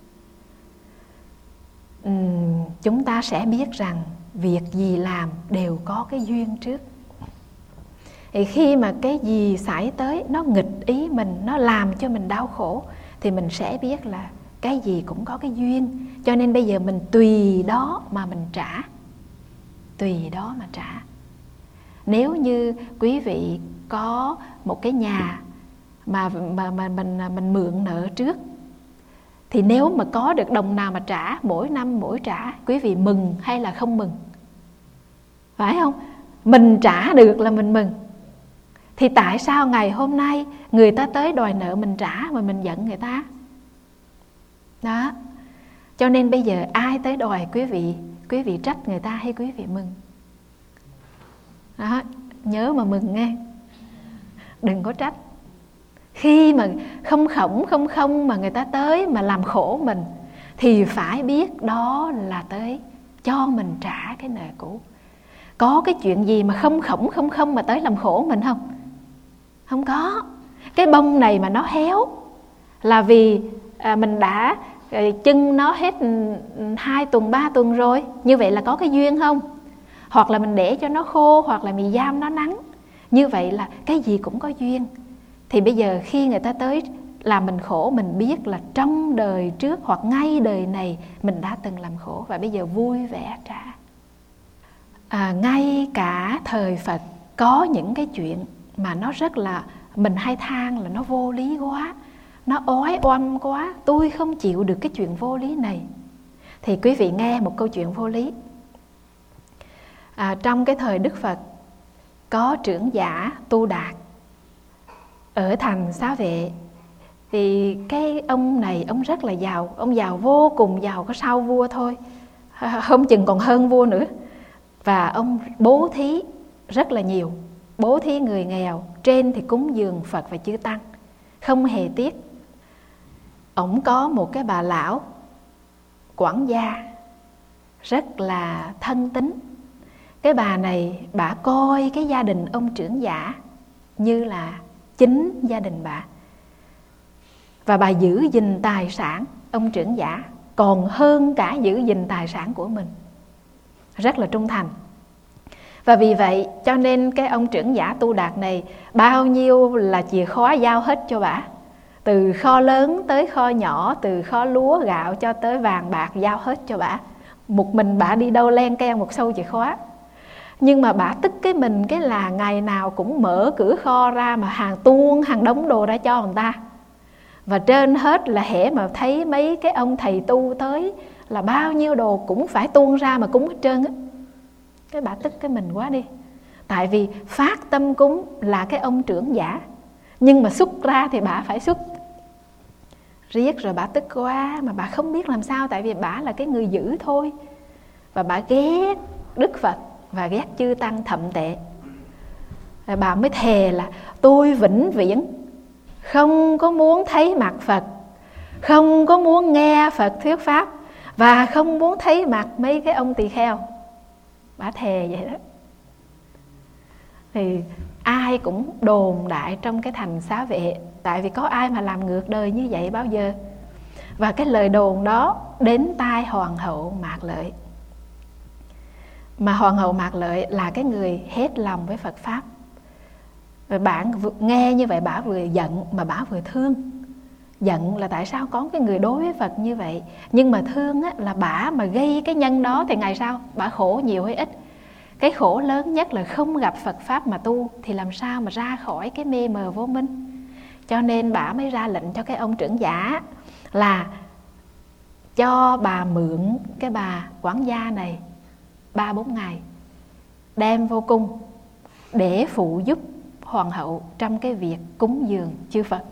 Chúng ta sẽ biết rằng việc gì làm đều có cái duyên trước. Thì khi mà cái gì xảy tới nó nghịch ý mình, nó làm cho mình đau khổ, thì mình sẽ biết là cái gì cũng có cái duyên. Cho nên bây giờ mình tùy đó mà mình trả, tùy đó mà trả. Nếu như quý vị có một cái nhà mà mình mượn nợ trước, thì nếu mà có được đồng nào mà trả, mỗi năm mỗi trả, quý vị mừng hay là không mừng? Phải không? Mình trả được là mình mừng. Thì tại sao ngày hôm nay người ta tới đòi nợ mình trả mà mình giận người ta? Đó. Cho nên bây giờ ai tới đòi quý vị trách người ta hay quý vị mừng? Đó, nhớ mà mừng nghe. Đừng có trách. Khi mà không mà người ta tới mà làm khổ mình, thì phải biết đó là tới cho mình trả cái nợ cũ. Có cái chuyện gì mà không mà tới làm khổ mình không? Không có. Cái bông này mà nó héo là vì mình đã chưng nó hết 2 tuần 3 tuần rồi, như vậy là có cái duyên không? Hoặc là mình để cho nó khô, hoặc là mình giam nó nắng, như vậy là cái gì cũng có duyên. Thì bây giờ khi người ta tới làm mình khổ, mình biết là trong đời trước hoặc ngay đời này mình đã từng làm khổ, và bây giờ vui vẻ trả. Ngay cả thời Phật có những cái chuyện mà nó rất là, mình hay than là nó vô lý quá, nó oái oăm quá, tôi không chịu được cái chuyện vô lý này. Thì quý vị nghe một câu chuyện vô lý. Trong cái thời Đức Phật có trưởng giả Tu Đạt ở thành Xá Vệ. Thì cái ông này, ông rất là giàu, ông giàu vô cùng giàu, có sau vua thôi, không chừng còn hơn vua nữa. Và ông bố thí rất là nhiều, bố thí người nghèo, trên thì cúng dường Phật và chư Tăng, không hề tiếc. Ông có một cái bà lão quản gia rất là thân tín. Cái bà này, bà coi cái gia đình ông trưởng giả như là chính gia đình bà, và bà giữ gìn tài sản ông trưởng giả còn hơn cả giữ gìn tài sản của mình, rất là trung thành. Và vì vậy cho nên cái ông trưởng giả Tu Đạt này, bao nhiêu là chìa khóa giao hết cho bà, từ kho lớn tới kho nhỏ, từ kho lúa gạo cho tới vàng bạc giao hết cho bà. Một mình bà đi đâu len keng một sâu chìa khóa. Nhưng mà bà tức cái mình cái là ngày nào cũng mở cửa kho ra mà hàng tuôn hàng đống đồ ra cho người ta. Và trên hết là hễ mà thấy mấy cái ông thầy tu tới là bao nhiêu đồ cũng phải tuôn ra mà cúng hết trơn á. Cái bà tức cái mình quá đi. Tại vì phát tâm cúng là cái ông trưởng giả, nhưng mà xuất ra thì bà phải xuất. Riết rồi bà tức quá mà bà không biết làm sao. Tại vì bà là cái người dữ thôi. Và bà ghét Đức Phật và ghét chư tăng thậm tệ. Rồi bà mới thề là tôi vĩnh viễn không có muốn thấy mặt Phật, không có muốn nghe Phật thuyết pháp, và không muốn thấy mặt mấy cái ông tỳ kheo. Bà thề vậy đó. Thì ai cũng đồn đại trong cái thành Xá Vệ. Tại vì có ai mà làm ngược đời như vậy bao giờ. Và cái lời đồn đó đến tai Hoàng hậu Mạc Lợi. Mà Hoàng hậu Mạc Lợi là cái người hết lòng với Phật Pháp. Rồi bạn nghe như vậy, bà vừa giận mà bà vừa thương. Giận là tại sao có cái người đối với Phật như vậy. Nhưng mà thương á, là bà mà gây cái nhân đó thì ngày sau bà khổ nhiều hay ít. Cái khổ lớn nhất là không gặp Phật Pháp mà tu, thì làm sao mà ra khỏi cái mê mờ vô minh. Cho nên bà mới ra lệnh cho cái ông trưởng giả là cho bà mượn cái bà quản gia này 3-4 ngày, đem vô cung để phụ giúp hoàng hậu trong cái việc cúng dường chư Phật,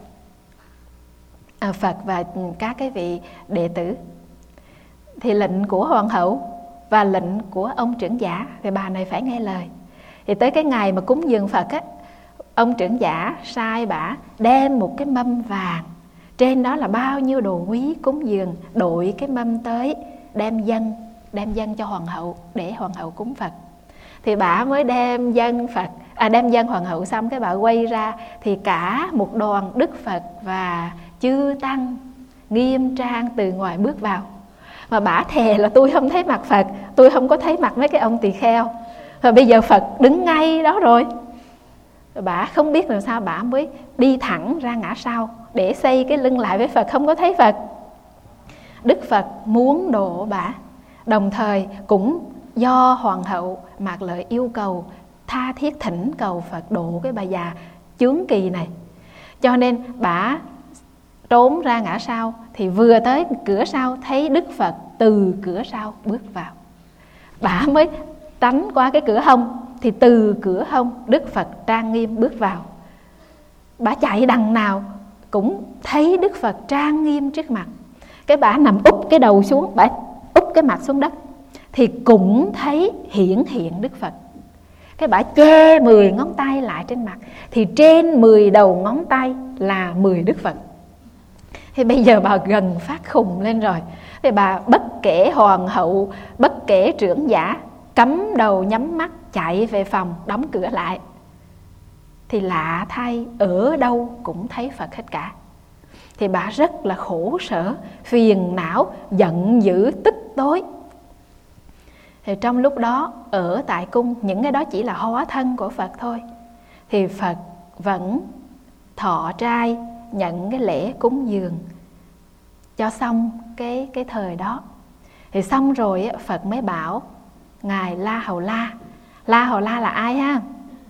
Phật và các cái vị đệ tử. Thì lệnh của hoàng hậu và lệnh của ông trưởng giả thì bà này phải nghe lời. Thì tới cái ngày mà cúng dường Phật á, ông trưởng giả sai bà đem một cái mâm vàng, trên đó là bao nhiêu đồ quý cúng dường, đội cái mâm tới đem dâng cho hoàng hậu để hoàng hậu cúng Phật. Thì bà mới đem dâng hoàng hậu xong, cái bà quay ra thì cả một đoàn Đức Phật và chư tăng nghiêm trang từ ngoài bước vào. Mà bà thề là tôi không thấy mặt Phật, tôi không có thấy mặt mấy cái ông tỳ kheo. Rồi bây giờ Phật đứng ngay đó rồi. Bà không biết làm sao, bà mới đi thẳng ra ngã sau để xây cái lưng lại với Phật, không có thấy Phật. Đức Phật muốn độ bà, đồng thời cũng do hoàng hậu Mạc Lợi yêu cầu, tha thiết thỉnh cầu Phật độ cái bà già chướng kỳ này. Cho nên bà trốn ra ngã sau, thì vừa tới cửa sau thấy Đức Phật từ cửa sau bước vào. Bà mới tránh qua cái cửa hông, thì từ cửa hông Đức Phật trang nghiêm bước vào. Bà chạy đằng nào cũng thấy Đức Phật trang nghiêm trước mặt. Cái bà nằm úp cái đầu xuống, bà úp cái mặt xuống đất, thì cũng thấy hiện Đức Phật. Cái bà che 10 ngón tay lại trên mặt, thì trên 10 đầu ngón tay là 10 Đức Phật. Thì bây giờ bà gần phát khùng lên rồi. Thì bà bất kể hoàng hậu, bất kể trưởng giả, cắm đầu nhắm mắt chạy về phòng đóng cửa lại. Thì lạ thay, ở đâu cũng thấy Phật hết cả. Thì bà rất là khổ sở, phiền não, giận dữ, tức tối. Thì trong lúc đó ở tại cung, những cái đó chỉ là hóa thân của Phật thôi. Thì Phật vẫn thọ trai, nhận cái lễ cúng dường cho xong cái thời đó. Thì xong rồi Phật mới bảo ngài La Hầu La. La Hầu La là ai ha?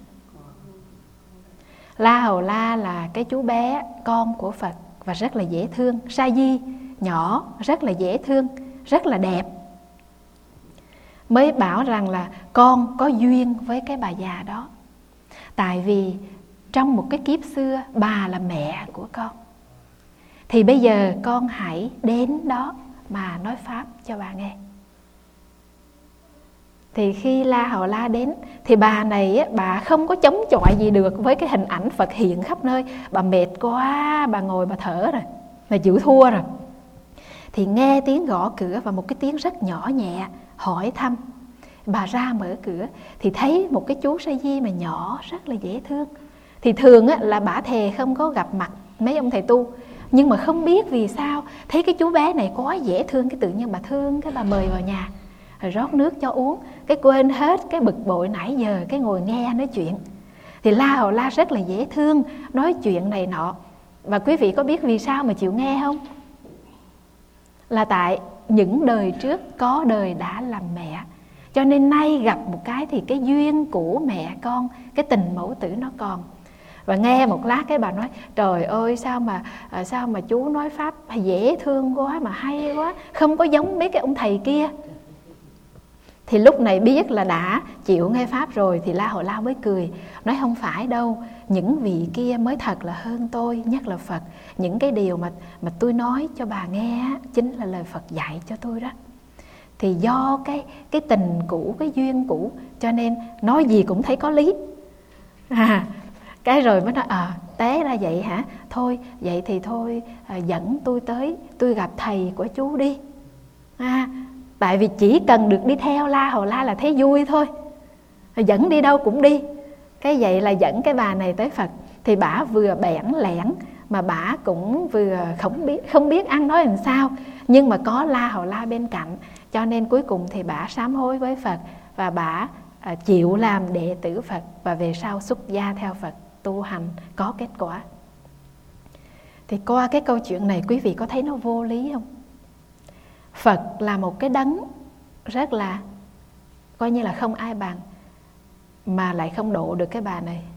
La Hầu La là cái chú bé con của Phật và rất là dễ thương. Sa di nhỏ, rất là dễ thương, rất là đẹp. Mới bảo rằng là con có duyên với cái bà già đó. Tại vì trong một cái kiếp xưa bà là mẹ của con. Thì bây giờ con hãy đến đó mà nói pháp cho bà nghe. Thì khi La Hầu La đến, thì bà này bà không có chống chọi gì được với cái hình ảnh Phật hiện khắp nơi. Bà mệt quá, bà ngồi bà thở rồi, bà chịu thua rồi. Thì nghe tiếng gõ cửa và một cái tiếng rất nhỏ nhẹ hỏi thăm. Bà ra mở cửa thì thấy một cái chú sa di mà nhỏ, rất là dễ thương. Thì thường là bà thề không có gặp mặt mấy ông thầy tu, nhưng mà không biết vì sao thấy cái chú bé này quá dễ thương, cái tự nhiên bà thương, cái bà mời vào nhà rồi rót nước cho uống, cái quên hết cái bực bội nãy giờ, cái ngồi nghe nói chuyện. Thì La Hầu La rất là dễ thương, nói chuyện này nọ. Và quý vị có biết vì sao mà chịu nghe không? Là tại những đời trước có đời đã làm mẹ, cho nên nay gặp một cái thì cái duyên của mẹ con, cái tình mẫu tử nó còn. Và nghe một lát cái bà nói trời ơi, sao mà chú nói pháp dễ thương quá mà hay quá, không có giống mấy cái ông thầy kia. Thì lúc này biết là đã chịu nghe Pháp rồi thì La Hầu La mới cười, nói không phải đâu, những vị kia mới thật là hơn tôi, nhất là Phật. Những cái điều mà tôi nói cho bà nghe chính là lời Phật dạy cho tôi đó. Thì do cái tình cũ, cái duyên cũ, cho nên nói gì cũng thấy có lý. Cái rồi mới nói té ra vậy hả? Thôi vậy thì thôi, dẫn tôi tới, tôi gặp thầy của chú đi. Tại vì chỉ cần được đi theo La Hầu La là thấy vui thôi, dẫn đi đâu cũng đi. Cái vậy là dẫn cái bà này tới Phật. Thì bả vừa bẽn lẽn mà bả cũng vừa không biết ăn nói làm sao, nhưng mà có La Hầu La bên cạnh, cho nên cuối cùng thì bả sám hối với Phật và bả chịu làm đệ tử Phật, và về sau xuất gia theo Phật tu hành có kết quả. Thì qua cái câu chuyện này quý vị có thấy nó vô lý không? Phật là một cái đấng rất là coi như là không ai bằng, mà lại không độ được cái bà này.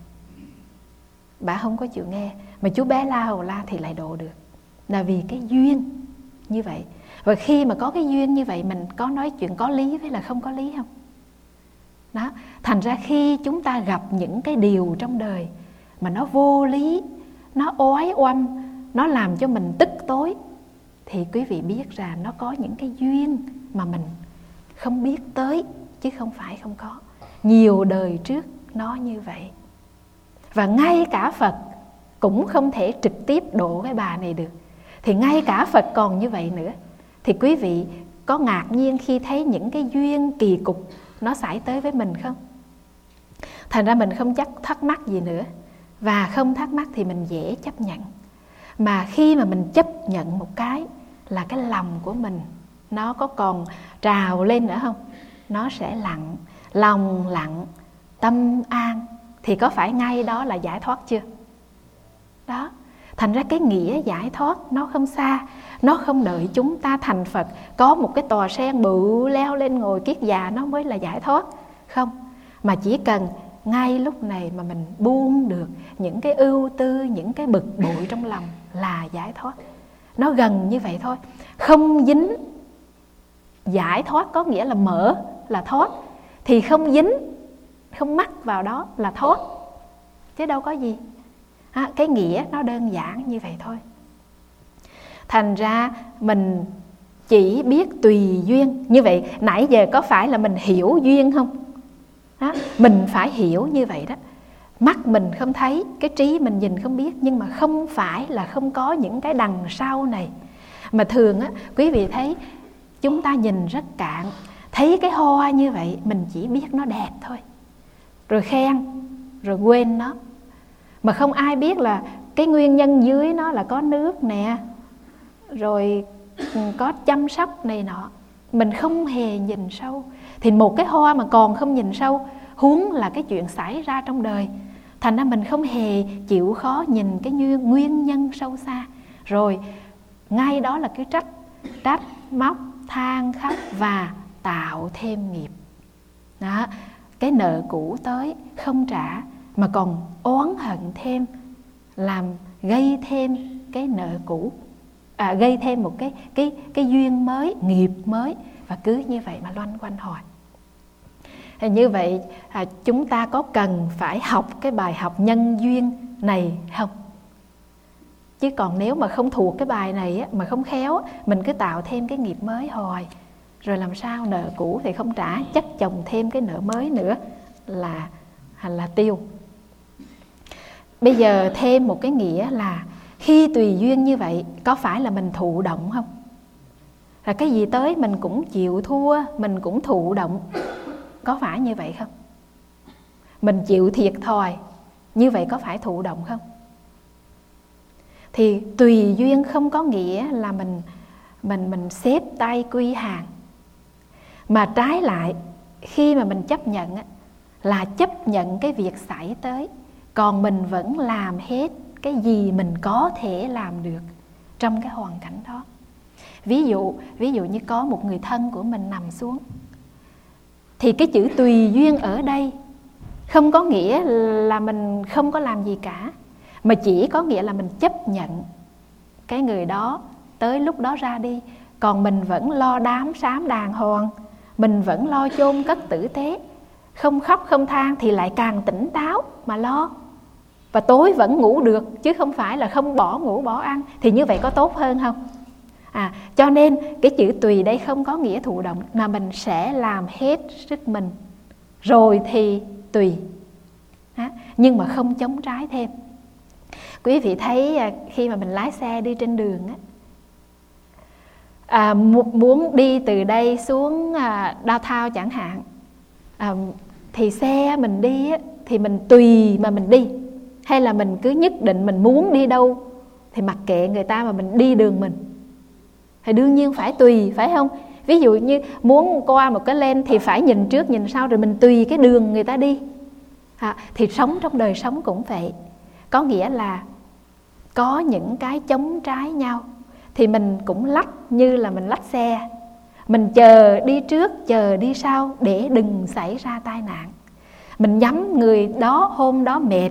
Bà không có chịu nghe, mà chú bé La Hầu La thì lại độ được, là vì cái duyên như vậy. Và khi mà có cái duyên như vậy, mình có nói chuyện có lý với là không có lý không? Đó, thành ra khi chúng ta gặp những cái điều trong đời mà nó vô lý, nó oái oăm, nó làm cho mình tức tối, thì quý vị biết rằng nó có những cái duyên mà mình không biết tới, chứ không phải không có. Nhiều đời trước nó như vậy. Và ngay cả Phật cũng không thể trực tiếp độ cái bà này được. Thì ngay cả Phật còn như vậy nữa. Thì quý vị có ngạc nhiên khi thấy những cái duyên kỳ cục nó xảy tới với mình không? Thành ra mình không chắc thắc mắc gì nữa. Và không thắc mắc thì mình dễ chấp nhận. Mà khi mà mình chấp nhận một cái là cái lòng của mình nó có còn trào lên nữa không? Nó sẽ lặng, lòng lặng, tâm an, thì có phải ngay đó là giải thoát chưa? Đó, thành ra cái nghĩa giải thoát nó không xa. Nó không đợi chúng ta thành Phật, có một cái tòa sen bự leo lên ngồi kiết già nó mới là giải thoát. Không, mà chỉ cần ngay lúc này mà mình buông được những cái ưu tư, những cái bực bội trong lòng là giải thoát. Nó gần như vậy thôi. Không dính. Giải thoát có nghĩa là mở là thoát, thì không dính, không mắc vào đó là thoát, chứ đâu có gì. Cái nghĩa nó đơn giản như vậy thôi. Thành ra mình chỉ biết tùy duyên. Như vậy nãy giờ có phải là mình hiểu duyên không? Mình phải hiểu như vậy đó. Mắt mình không thấy, cái trí mình nhìn không biết, nhưng mà không phải là không có những cái đằng sau này. Mà thường quý vị thấy chúng ta nhìn rất cạn, thấy cái hoa như vậy mình chỉ biết nó đẹp thôi, rồi khen, rồi quên nó. Mà không ai biết là cái nguyên nhân dưới nó là có nước nè, rồi có chăm sóc này nọ. Mình không hề nhìn sâu. Thì một cái hoa mà còn không nhìn sâu, huống là cái chuyện xảy ra trong đời. Thành ra mình không hề chịu khó nhìn cái nguyên nhân sâu xa. Rồi ngay đó là cứ trách móc, than khóc và tạo thêm nghiệp. Đó, cái nợ cũ tới không trả mà còn oán hận thêm, làm gây thêm cái nợ cũ, gây thêm một cái duyên mới, nghiệp mới, và cứ như vậy mà loanh quanh hoài. Như vậy chúng ta có cần phải học cái bài học nhân duyên này không? Chứ còn nếu mà không thuộc cái bài này mà không khéo, mình cứ tạo thêm cái nghiệp mới hoài, rồi làm sao nợ cũ thì không trả, chất chồng thêm cái nợ mới nữa là tiêu. Bây giờ thêm một cái nghĩa là khi tùy duyên như vậy, có phải là mình thụ động không? Là cái gì tới mình cũng chịu thua, mình cũng thụ động, có phải như vậy không? Mình chịu thiệt thòi, như vậy có phải thụ động không? Thì tùy duyên không có nghĩa là mình xếp tay quy hàng. Mà trái lại, khi mà mình chấp nhận là chấp nhận cái việc xảy tới, còn mình vẫn làm hết cái gì mình có thể làm được trong cái hoàn cảnh đó. Ví dụ như có một người thân của mình nằm xuống, thì cái chữ tùy duyên ở đây không có nghĩa là mình không có làm gì cả, mà chỉ có nghĩa là mình chấp nhận cái người đó tới lúc đó ra đi, còn mình vẫn lo đám sám đàng hoàng, mình vẫn lo chôn cất tử tế, không khóc không than thì lại càng tỉnh táo mà lo. Và tối vẫn ngủ được, chứ không phải là không bỏ ngủ bỏ ăn. Thì như vậy có tốt hơn không? Cho nên cái chữ tùy đây không có nghĩa thụ động, mà mình sẽ làm hết sức mình rồi thì tùy, nhưng mà không chống trái thêm. Quý vị thấy khi mà mình lái xe đi trên đường muốn đi từ đây xuống downtown chẳng hạn, thì xe mình đi thì mình tùy mà mình đi, hay là mình cứ nhất định mình muốn đi đâu thì mặc kệ người ta mà mình đi đường mình? Thì đương nhiên phải tùy, phải không? Ví dụ như muốn qua một cái lane thì phải nhìn trước nhìn sau, rồi mình tùy cái đường người ta đi. Thì sống trong đời sống cũng vậy. Có nghĩa là có những cái chống trái nhau, thì mình cũng lách như là mình lách xe. Mình chờ đi trước, chờ đi sau để đừng xảy ra tai nạn. Mình nhắm người đó hôm đó mệt,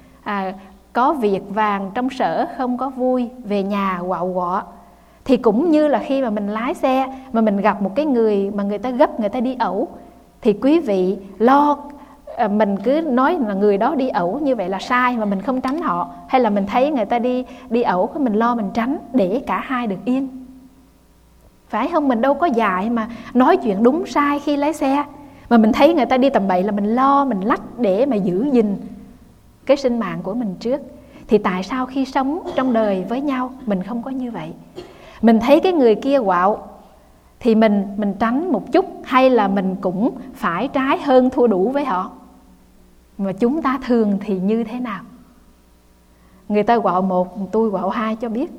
có việc vàng trong sở không có vui, về nhà quạo quọ. Thì cũng như là khi mà mình lái xe mà mình gặp một cái người mà người ta gấp, người ta đi ẩu, thì quý vị lo, mình cứ nói là người đó đi ẩu như vậy là sai mà mình không tránh họ, hay là mình thấy người ta đi ẩu mình lo mình tránh để cả hai được yên, phải không? Mình đâu có dạy mà nói chuyện đúng sai khi lái xe, mà mình thấy người ta đi tầm bậy là mình lo mình lách để mà giữ gìn cái sinh mạng của mình trước. Thì tại sao khi sống trong đời với nhau mình không có như vậy? Mình thấy cái người kia quạo thì mình tránh một chút, hay là mình cũng phải trái hơn thua đủ với họ? Mà chúng ta thường thì như thế nào? Người ta quạo một, tôi quạo hai cho biết.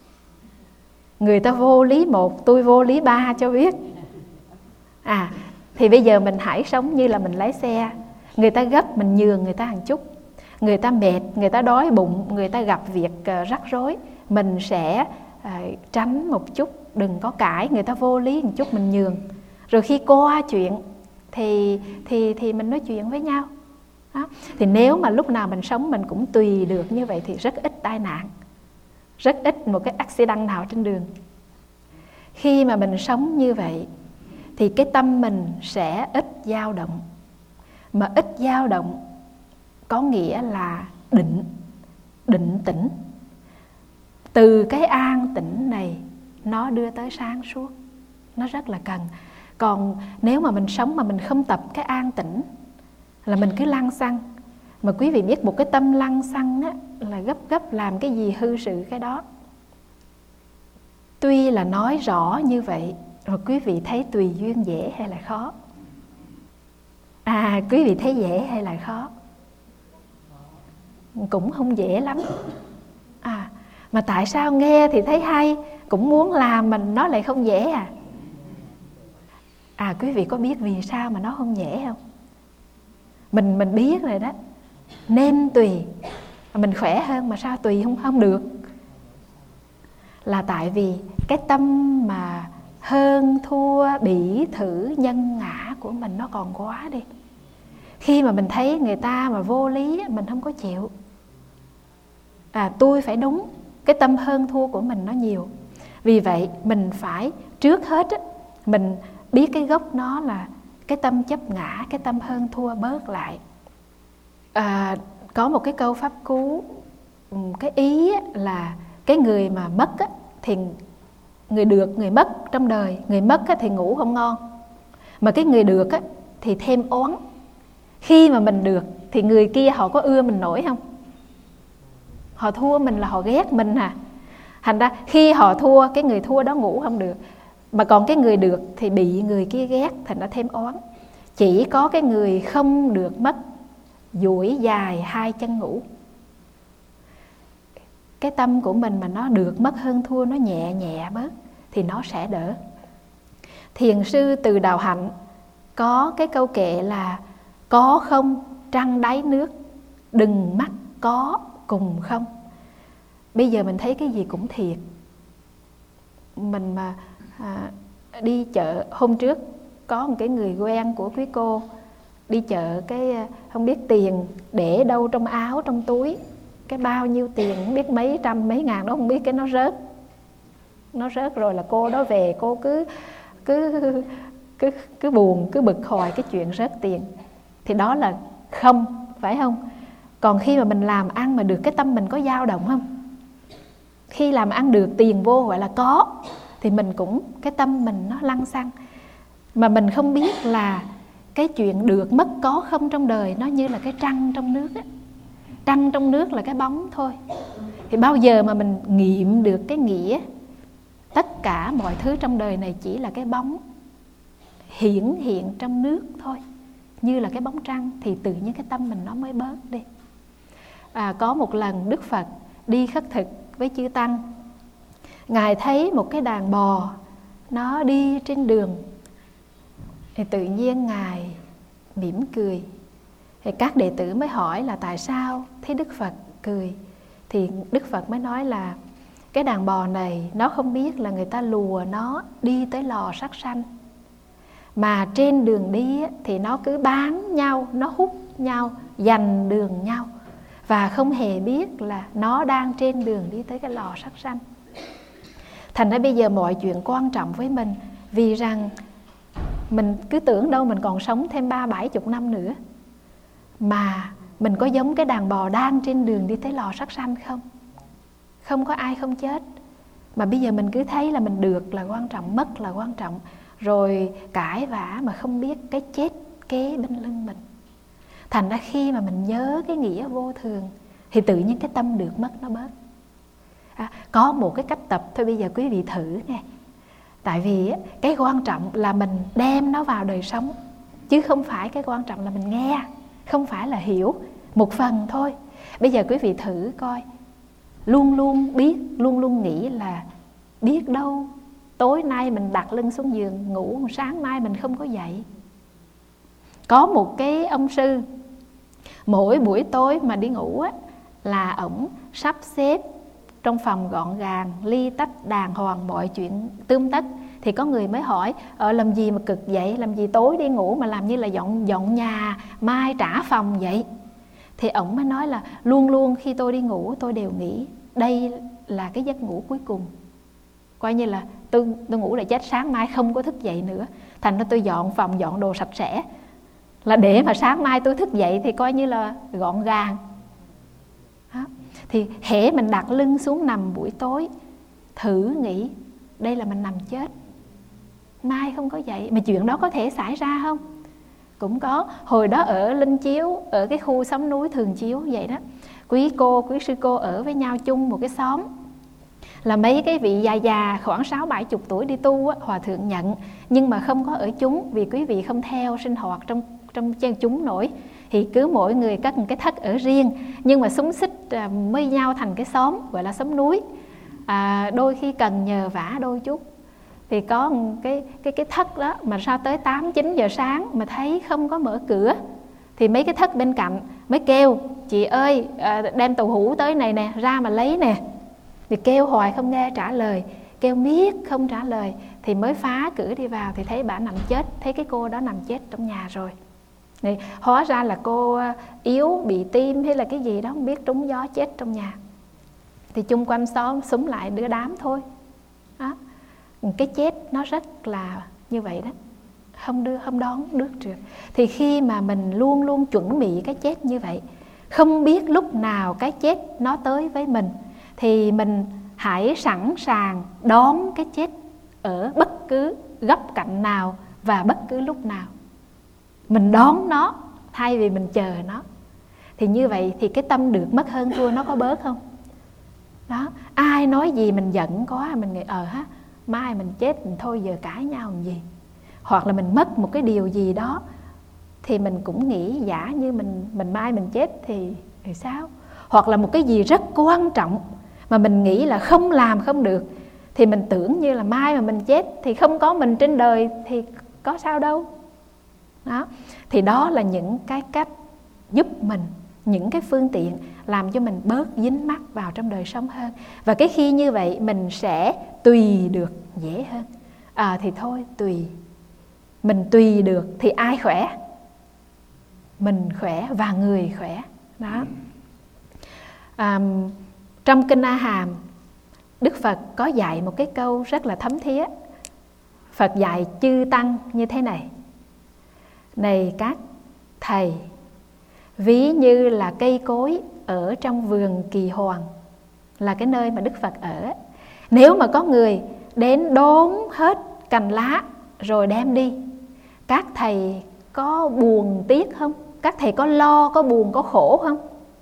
Người ta vô lý một, tôi vô lý ba cho biết. Thì bây giờ mình hãy sống như là mình lái xe. Người ta gấp mình nhường người ta một chút. Người ta mệt, người ta đói bụng, người ta gặp việc rắc rối, mình sẽ tránh một chút, đừng có cãi. Người ta vô lý một chút mình nhường. Rồi khi qua chuyện thì mình nói chuyện với nhau. Thì nếu mà lúc nào mình sống mình cũng tùy được như vậy thì rất ít tai nạn, rất ít một cái accident nào trên đường. Khi mà mình sống như vậy thì cái tâm mình sẽ ít dao động. Mà ít dao động có nghĩa là định tĩnh. Từ cái an tĩnh này nó đưa tới sáng suốt, nó rất là cần. Còn nếu mà mình sống mà mình không tập cái an tĩnh là mình cứ lăng xăng. Mà quý vị biết một cái tâm lăng xăng là gấp làm cái gì hư sự cái đó. Tuy là nói rõ như vậy, rồi quý vị thấy tùy duyên dễ hay là khó? Quý vị thấy dễ hay là khó? Cũng không dễ lắm. Mà tại sao nghe thì thấy hay, cũng muốn làm mà nó lại không dễ quý vị có biết vì sao mà nó không dễ không? Mình biết rồi đó. Nên tùy, mình khỏe hơn mà sao tùy không được? Là tại vì cái tâm mà hơn thua bỉ thử nhân ngã của mình nó còn quá đi. Khi mà mình thấy người ta mà vô lý mình không có chịu. Tôi phải đúng. Cái tâm hơn thua của mình nó nhiều. Vì vậy mình phải trước hết mình biết cái gốc nó là cái tâm chấp ngã, cái tâm hơn thua bớt lại. Có một cái câu pháp cú, cái ý là cái người mà mất thì người được, người mất trong đời. Người mất thì ngủ không ngon, mà cái người được thì thêm oán. Khi mà mình được thì người kia họ có ưa mình nổi không? Họ thua mình là họ ghét mình Thành ra khi họ thua, cái người thua đó ngủ không được. Mà còn cái người được thì bị người kia ghét, thành ra thêm oán. Chỉ có cái người không được mất duỗi dài hai chân ngủ. Cái tâm của mình mà nó được mất hơn thua, nó nhẹ nhẹ bớt thì nó sẽ đỡ. Thiền sư Từ Đạo Hạnh có cái câu kệ là: có không trăng đáy nước, đừng mắc có cùng không. Bây giờ mình thấy cái gì cũng thiệt. Mình mà đi chợ, hôm trước có một cái người quen của quý cô đi chợ, cái không biết tiền để đâu trong áo trong túi, cái bao nhiêu tiền không biết mấy trăm mấy ngàn đó không biết, cái nó rớt rồi là cô đó về, cô cứ cứ buồn, cứ bực hoài cái chuyện rớt tiền, thì đó là không, phải không? Còn khi mà mình làm ăn mà được, cái tâm mình có dao động không? Khi làm ăn được, tiền vô gọi là có, thì mình cũng, cái tâm mình nó lăng xăng. Mà mình không biết là cái chuyện được mất có không trong đời nó như là cái trăng trong nước á. Trăng trong nước là cái bóng thôi. Thì bao giờ mà mình nghiệm được cái nghĩa tất cả mọi thứ trong đời này chỉ là cái bóng hiển hiện trong nước thôi, như là cái bóng trăng, thì tự nhiên cái tâm mình nó mới bớt đi. Có một lần Đức Phật đi khất thực với chư tăng, Ngài thấy một cái đàn bò nó đi trên đường, thì tự nhiên Ngài mỉm cười. Thì các đệ tử mới hỏi là tại sao thấy Đức Phật cười. Thì Đức Phật mới nói là cái đàn bò này nó không biết là người ta lùa nó đi tới lò sát sanh, mà trên đường đi thì nó cứ bám nhau, nó hút nhau, giành đường nhau, và không hề biết là nó đang trên đường đi tới cái lò sát sanh. Thành ra bây giờ mọi chuyện quan trọng với mình, vì rằng mình cứ tưởng đâu mình còn sống thêm 30-70 năm nữa, mà mình có giống cái đàn bò đang trên đường đi tới lò sát sanh không? Không có ai không chết. Mà bây giờ mình cứ thấy là mình được là quan trọng, mất là quan trọng, rồi cãi vã mà không biết cái chết kế bên lưng mình. Thành ra khi mà mình nhớ cái nghĩa vô thường thì tự nhiên cái tâm được mất nó bớt. Có một cái cách tập thôi, bây giờ quý vị thử nghe. Tại vì cái quan trọng là mình đem nó vào đời sống, chứ không phải cái quan trọng là mình nghe, không phải là hiểu một phần thôi. Bây giờ quý vị thử coi, luôn luôn biết, luôn luôn nghĩ là biết đâu tối nay mình đặt lưng xuống giường ngủ, sáng mai mình không có dậy. Có một cái ông sư, mỗi buổi tối mà đi ngủ á, là ổng sắp xếp trong phòng gọn gàng, ly tách đàng hoàng, mọi chuyện tươm tất. Thì có người mới hỏi, làm gì mà cực vậy, làm gì tối đi ngủ mà làm như là dọn nhà, mai trả phòng vậy. Thì ổng mới nói là luôn luôn khi tôi đi ngủ tôi đều nghĩ đây là cái giấc ngủ cuối cùng. Coi như là tôi ngủ là chết, sáng mai không có thức dậy nữa. Thành ra tôi dọn phòng, dọn đồ sạch sẽ, là để mà sáng mai tôi thức dậy thì coi như là gọn gàng. Đó. Thì hễ mình đặt lưng xuống nằm buổi tối, thử nghĩ đây là mình nằm chết, mai không có dậy. Mà chuyện đó có thể xảy ra không? Cũng có. Hồi đó ở Linh Chiếu, ở cái khu xóm núi Thường Chiếu vậy đó, quý cô, quý sư cô ở với nhau chung một cái xóm. Là mấy cái vị già già khoảng 60-70 tuổi đi tu á, hòa thượng nhận, nhưng mà không có ở chúng, vì quý vị không theo sinh hoạt trong chúng nổi. Thì cứ mỗi người cất một cái thất ở riêng, nhưng mà xúm xích mới nhau thành cái xóm gọi là xóm núi. Đôi khi cần nhờ vả đôi chút. Thì có cái thất đó mà sao tới 8-9 giờ sáng mà thấy không có mở cửa, thì mấy cái thất bên cạnh mới kêu, chị ơi đem tàu hũ tới này nè, ra mà lấy nè. Thì kêu hoài không nghe trả lời, kêu miết không trả lời. Thì mới phá cửa đi vào thì thấy bà nằm chết, thấy cái cô đó nằm chết trong nhà rồi. Thì hóa ra là cô yếu, bị tim hay là cái gì đó không biết, trúng gió chết trong nhà. Thì chung quanh xóm xúm lại đưa đám thôi đó. Cái chết nó rất là như vậy đó, không đón nước trượt. Thì khi mà mình luôn luôn chuẩn bị cái chết như vậy, không biết lúc nào cái chết nó tới với mình, thì mình hãy sẵn sàng đón cái chết ở bất cứ góc cạnh nào và bất cứ lúc nào. Mình đón nó thay vì mình chờ nó. Thì như vậy thì cái tâm được mất hơn thua nó có bớt không? Đó, ai nói gì mình giận quá, mình nghĩ mai mình chết, mình thôi giờ cãi nhau làm gì. Hoặc là mình mất một cái điều gì đó, thì mình cũng nghĩ giả như mình mai mình chết thì sao. Hoặc là một cái gì rất quan trọng mà mình nghĩ là không làm không được, thì mình tưởng như là mai mà mình chết thì không có mình trên đời thì có sao đâu. Đó. Thì đó là những cái cách giúp mình, những cái phương tiện làm cho mình bớt dính mắc vào trong đời sống hơn. Và cái khi như vậy mình sẽ tùy được dễ hơn. Thì thôi tùy. Mình tùy được thì ai khỏe? Mình khỏe và người khỏe. Đó. Trong Kinh A Hàm, Đức Phật có dạy một cái câu rất là thấm thía. Phật dạy chư tăng như thế này: này các thầy, ví như là cây cối ở trong vườn Kỳ Hoàng, là cái nơi mà Đức Phật ở. Nếu mà có người đến đốn hết cành lá rồi đem đi, các thầy có buồn tiếc không? Các thầy có lo, có buồn, có khổ không?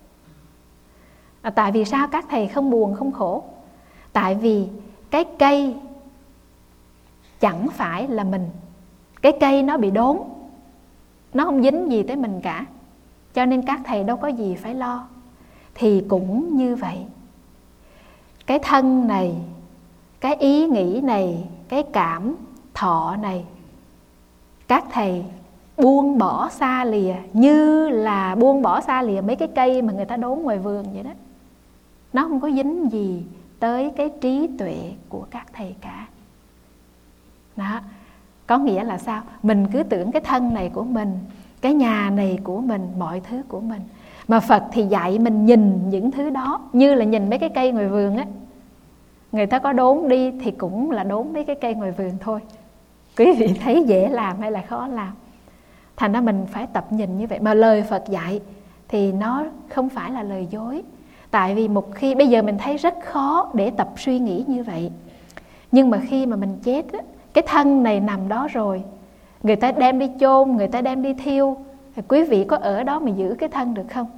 Tại vì sao các thầy không buồn, không khổ? Tại vì cái cây chẳng phải là mình. Cái cây nó bị đốn, nó không dính gì tới mình cả, cho nên các thầy đâu có gì phải lo. Thì cũng như vậy, cái thân này, cái ý nghĩ này, cái cảm thọ này, các thầy buông bỏ xa lìa, như là buông bỏ xa lìa mấy cái cây mà người ta đốn ngoài vườn vậy đó. Nó không có dính gì tới cái trí tuệ của các thầy cả. Đó, có nghĩa là sao? Mình cứ tưởng cái thân này của mình, cái nhà này của mình, mọi thứ của mình. Mà Phật thì dạy mình nhìn những thứ đó như là nhìn mấy cái cây ngoài vườn á. Người ta có đốn đi thì cũng là đốn mấy cái cây ngoài vườn thôi. Quý vị thấy dễ làm hay là khó làm? Thành ra mình phải tập nhìn như vậy. Mà lời Phật dạy thì nó không phải là lời dối. Tại vì một khi bây giờ mình thấy rất khó để tập suy nghĩ như vậy. Nhưng mà khi mà mình chết á, cái thân này nằm đó rồi, người ta đem đi chôn, người ta đem đi thiêu, thì quý vị có ở đó mà giữ cái thân được không?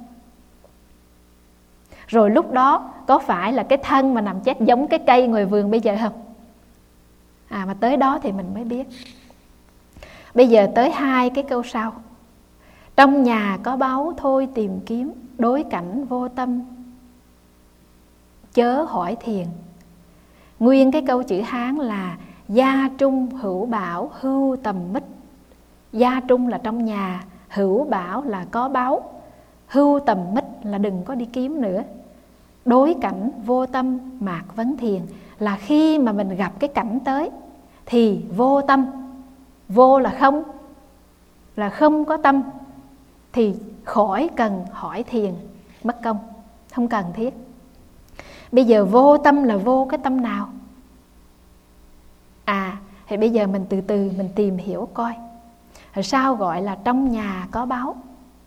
Rồi lúc đó có phải là cái thân mà nằm chết giống cái cây ngoài vườn bây giờ không? Mà tới đó thì mình mới biết. Bây giờ tới 2 cái câu sau. Trong nhà có báu thôi tìm kiếm, đối cảnh vô tâm chớ hỏi thiền. Nguyên cái câu chữ Hán là gia trung hữu bảo hưu tầm mít. Gia trung là trong nhà, hữu bảo là có báu, hưu tầm mít là đừng có đi kiếm nữa. Đối cảnh vô tâm mạc vấn thiền là khi mà mình gặp cái cảnh tới thì vô tâm. Vô là không có tâm, thì khỏi cần hỏi thiền mất công, không cần thiết. Bây giờ vô tâm là vô cái tâm nào? Thì bây giờ mình từ từ mình tìm hiểu coi. Rồi sao gọi là trong nhà có báu?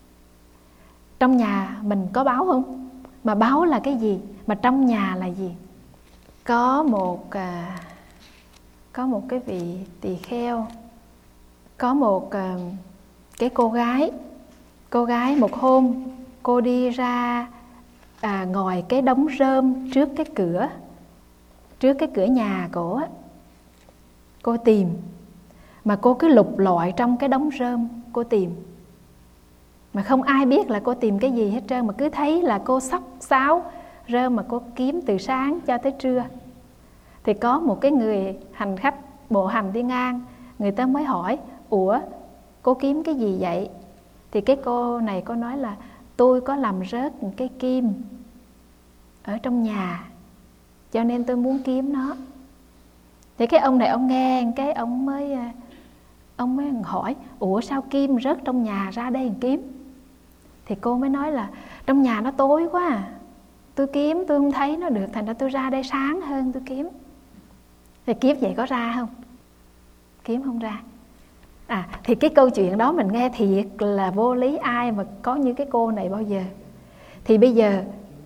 Trong nhà mình có báu không? Mà báu là cái gì? Mà trong nhà là gì? Có một cái vị tỳ kheo, có một cái cô gái một hôm cô đi ra ngồi cái đống rơm trước cái cửa nhà cổ á. Cô tìm, mà cô cứ lục lọi trong cái đống rơm cô tìm, mà không ai biết là cô tìm cái gì hết trơn, mà cứ thấy là cô xóc xáo rơm mà cô kiếm từ sáng cho tới trưa. Thì có một cái người hành khách bộ hành đi ngang, người ta mới hỏi: ủa, cô kiếm cái gì vậy? Thì cái cô này cô nói là tôi có làm rớt một cái kim ở trong nhà, cho nên tôi muốn kiếm nó. Thì cái ông này ông nghe cái ông mới hỏi: ủa sao kim rớt trong nhà ra đây kiếm? Thì cô mới nói là trong nhà nó tối quá tôi kiếm tôi không thấy nó được, thành ra tôi ra đây sáng hơn tôi kiếm. Thì kiếm vậy có ra không? Kiếm không ra. Thì cái câu chuyện đó mình nghe thiệt là vô lý, ai mà có như cái cô này bao giờ. Thì bây giờ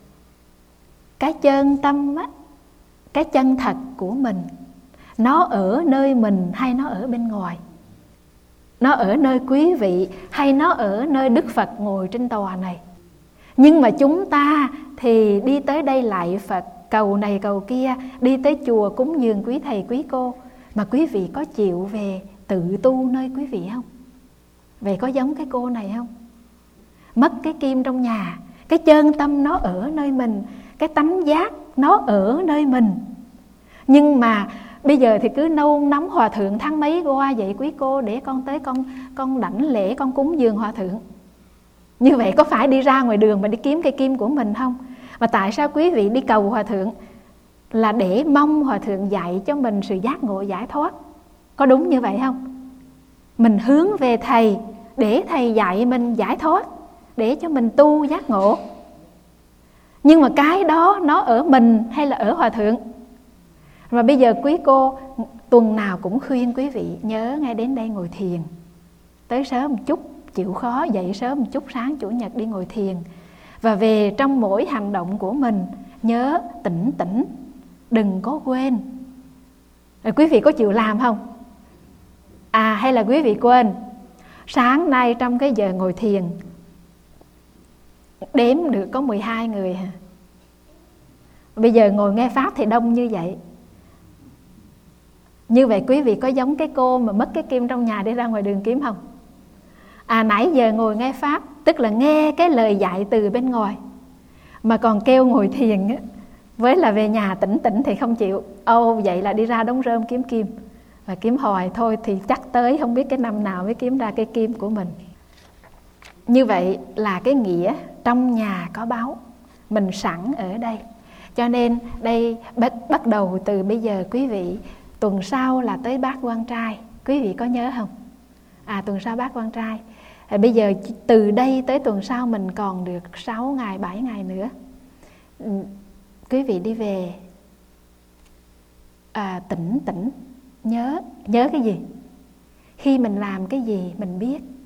cái chân tâm á, cái chân thật của mình, nó ở nơi mình hay nó ở bên ngoài? Nó ở nơi quý vị hay nó ở nơi Đức Phật ngồi trên tòa này? Nhưng mà chúng ta thì đi tới đây lạy Phật, cầu này cầu kia, đi tới chùa cúng dường quý thầy quý cô, mà quý vị có chịu về tự tu nơi quý vị không? Vậy có giống cái cô này không? Mất cái kim trong nhà, cái chân tâm nó ở nơi mình, cái tánh giác nó ở nơi mình. Nhưng mà bây giờ thì cứ nôn nóng hòa thượng tháng mấy qua vậy quý cô, để con tới con đảnh lễ, con cúng dường hòa thượng. Như vậy có phải đi ra ngoài đường mà đi kiếm cây kim của mình không? Mà tại sao quý vị đi cầu hòa thượng? Là để mong hòa thượng dạy cho mình sự giác ngộ giải thoát. Có đúng như vậy không? Mình hướng về thầy để thầy dạy mình giải thoát, để cho mình tu giác ngộ. Nhưng mà cái đó nó ở mình hay là ở hòa thượng? Và bây giờ quý cô tuần nào cũng khuyên quý vị nhớ ngay đến đây ngồi thiền. Tới sớm một chút, chịu khó dậy sớm một chút, sáng Chủ nhật đi ngồi thiền. Và về trong mỗi hành động của mình nhớ tỉnh tỉnh, đừng có quên. Rồi quý vị có chịu làm không? Hay là quý vị quên? Sáng nay trong cái giờ ngồi thiền đếm được có 12 người hả? Bây giờ ngồi nghe Pháp thì đông như vậy. Như vậy quý vị có giống cái cô mà mất cái kim trong nhà để ra ngoài đường kiếm không? Nãy giờ ngồi nghe Pháp, tức là nghe cái lời dạy từ bên ngoài, mà còn kêu ngồi thiền á, với là về nhà tỉnh tỉnh thì không chịu. Vậy là đi ra đống rơm kiếm kim. Và kiếm hoài thôi thì chắc tới không biết cái năm nào mới kiếm ra cây kim của mình. Như vậy là cái nghĩa trong nhà có báu, mình sẵn ở đây. Cho nên đây bắt đầu từ bây giờ quý vị, tuần sau là tới Bát Quan Trai. Quý vị có nhớ không? Tuần sau Bát Quan Trai. Bây giờ từ đây tới tuần sau mình còn được 6 ngày, 7 ngày nữa. Quý vị đi về tỉnh tỉnh, nhớ cái gì? Khi mình làm cái gì mình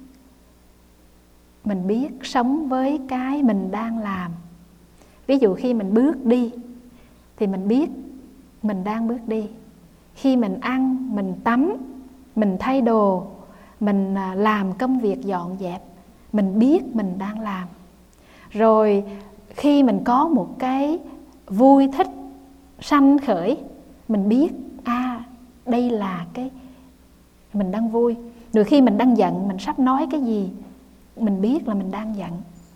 biết sống với cái mình đang làm. Ví dụ khi mình bước đi thì mình biết mình đang bước đi. Khi mình ăn, mình tắm, mình thay đồ, mình làm công việc dọn dẹp, mình biết mình đang làm. Rồi khi mình có một cái vui thích sanh khởi, mình biết đây là cái mình đang vui. Rồi khi mình đang giận, mình sắp nói cái gì, mình biết là mình đang giận.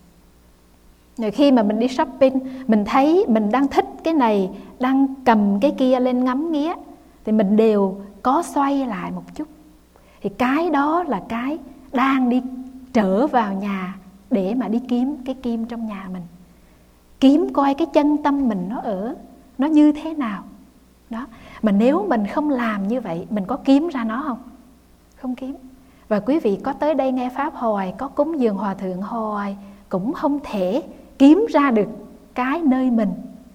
Rồi khi mà mình đi shopping, mình thấy mình đang thích cái này, đang cầm cái kia lên ngắm nghía, thì mình đều có xoay lại một chút. Thì cái đó là cái đang đi trở vào nhà để mà đi kiếm cái kim trong nhà mình. Kiếm coi cái chân tâm mình nó như thế nào. Đó. Mà nếu mình không làm như vậy, mình có kiếm ra nó không? Không kiếm. Và quý vị có tới đây nghe Pháp hoài, có cúng dường Hòa Thượng hoài, cũng không thể kiếm ra được cái nơi mình.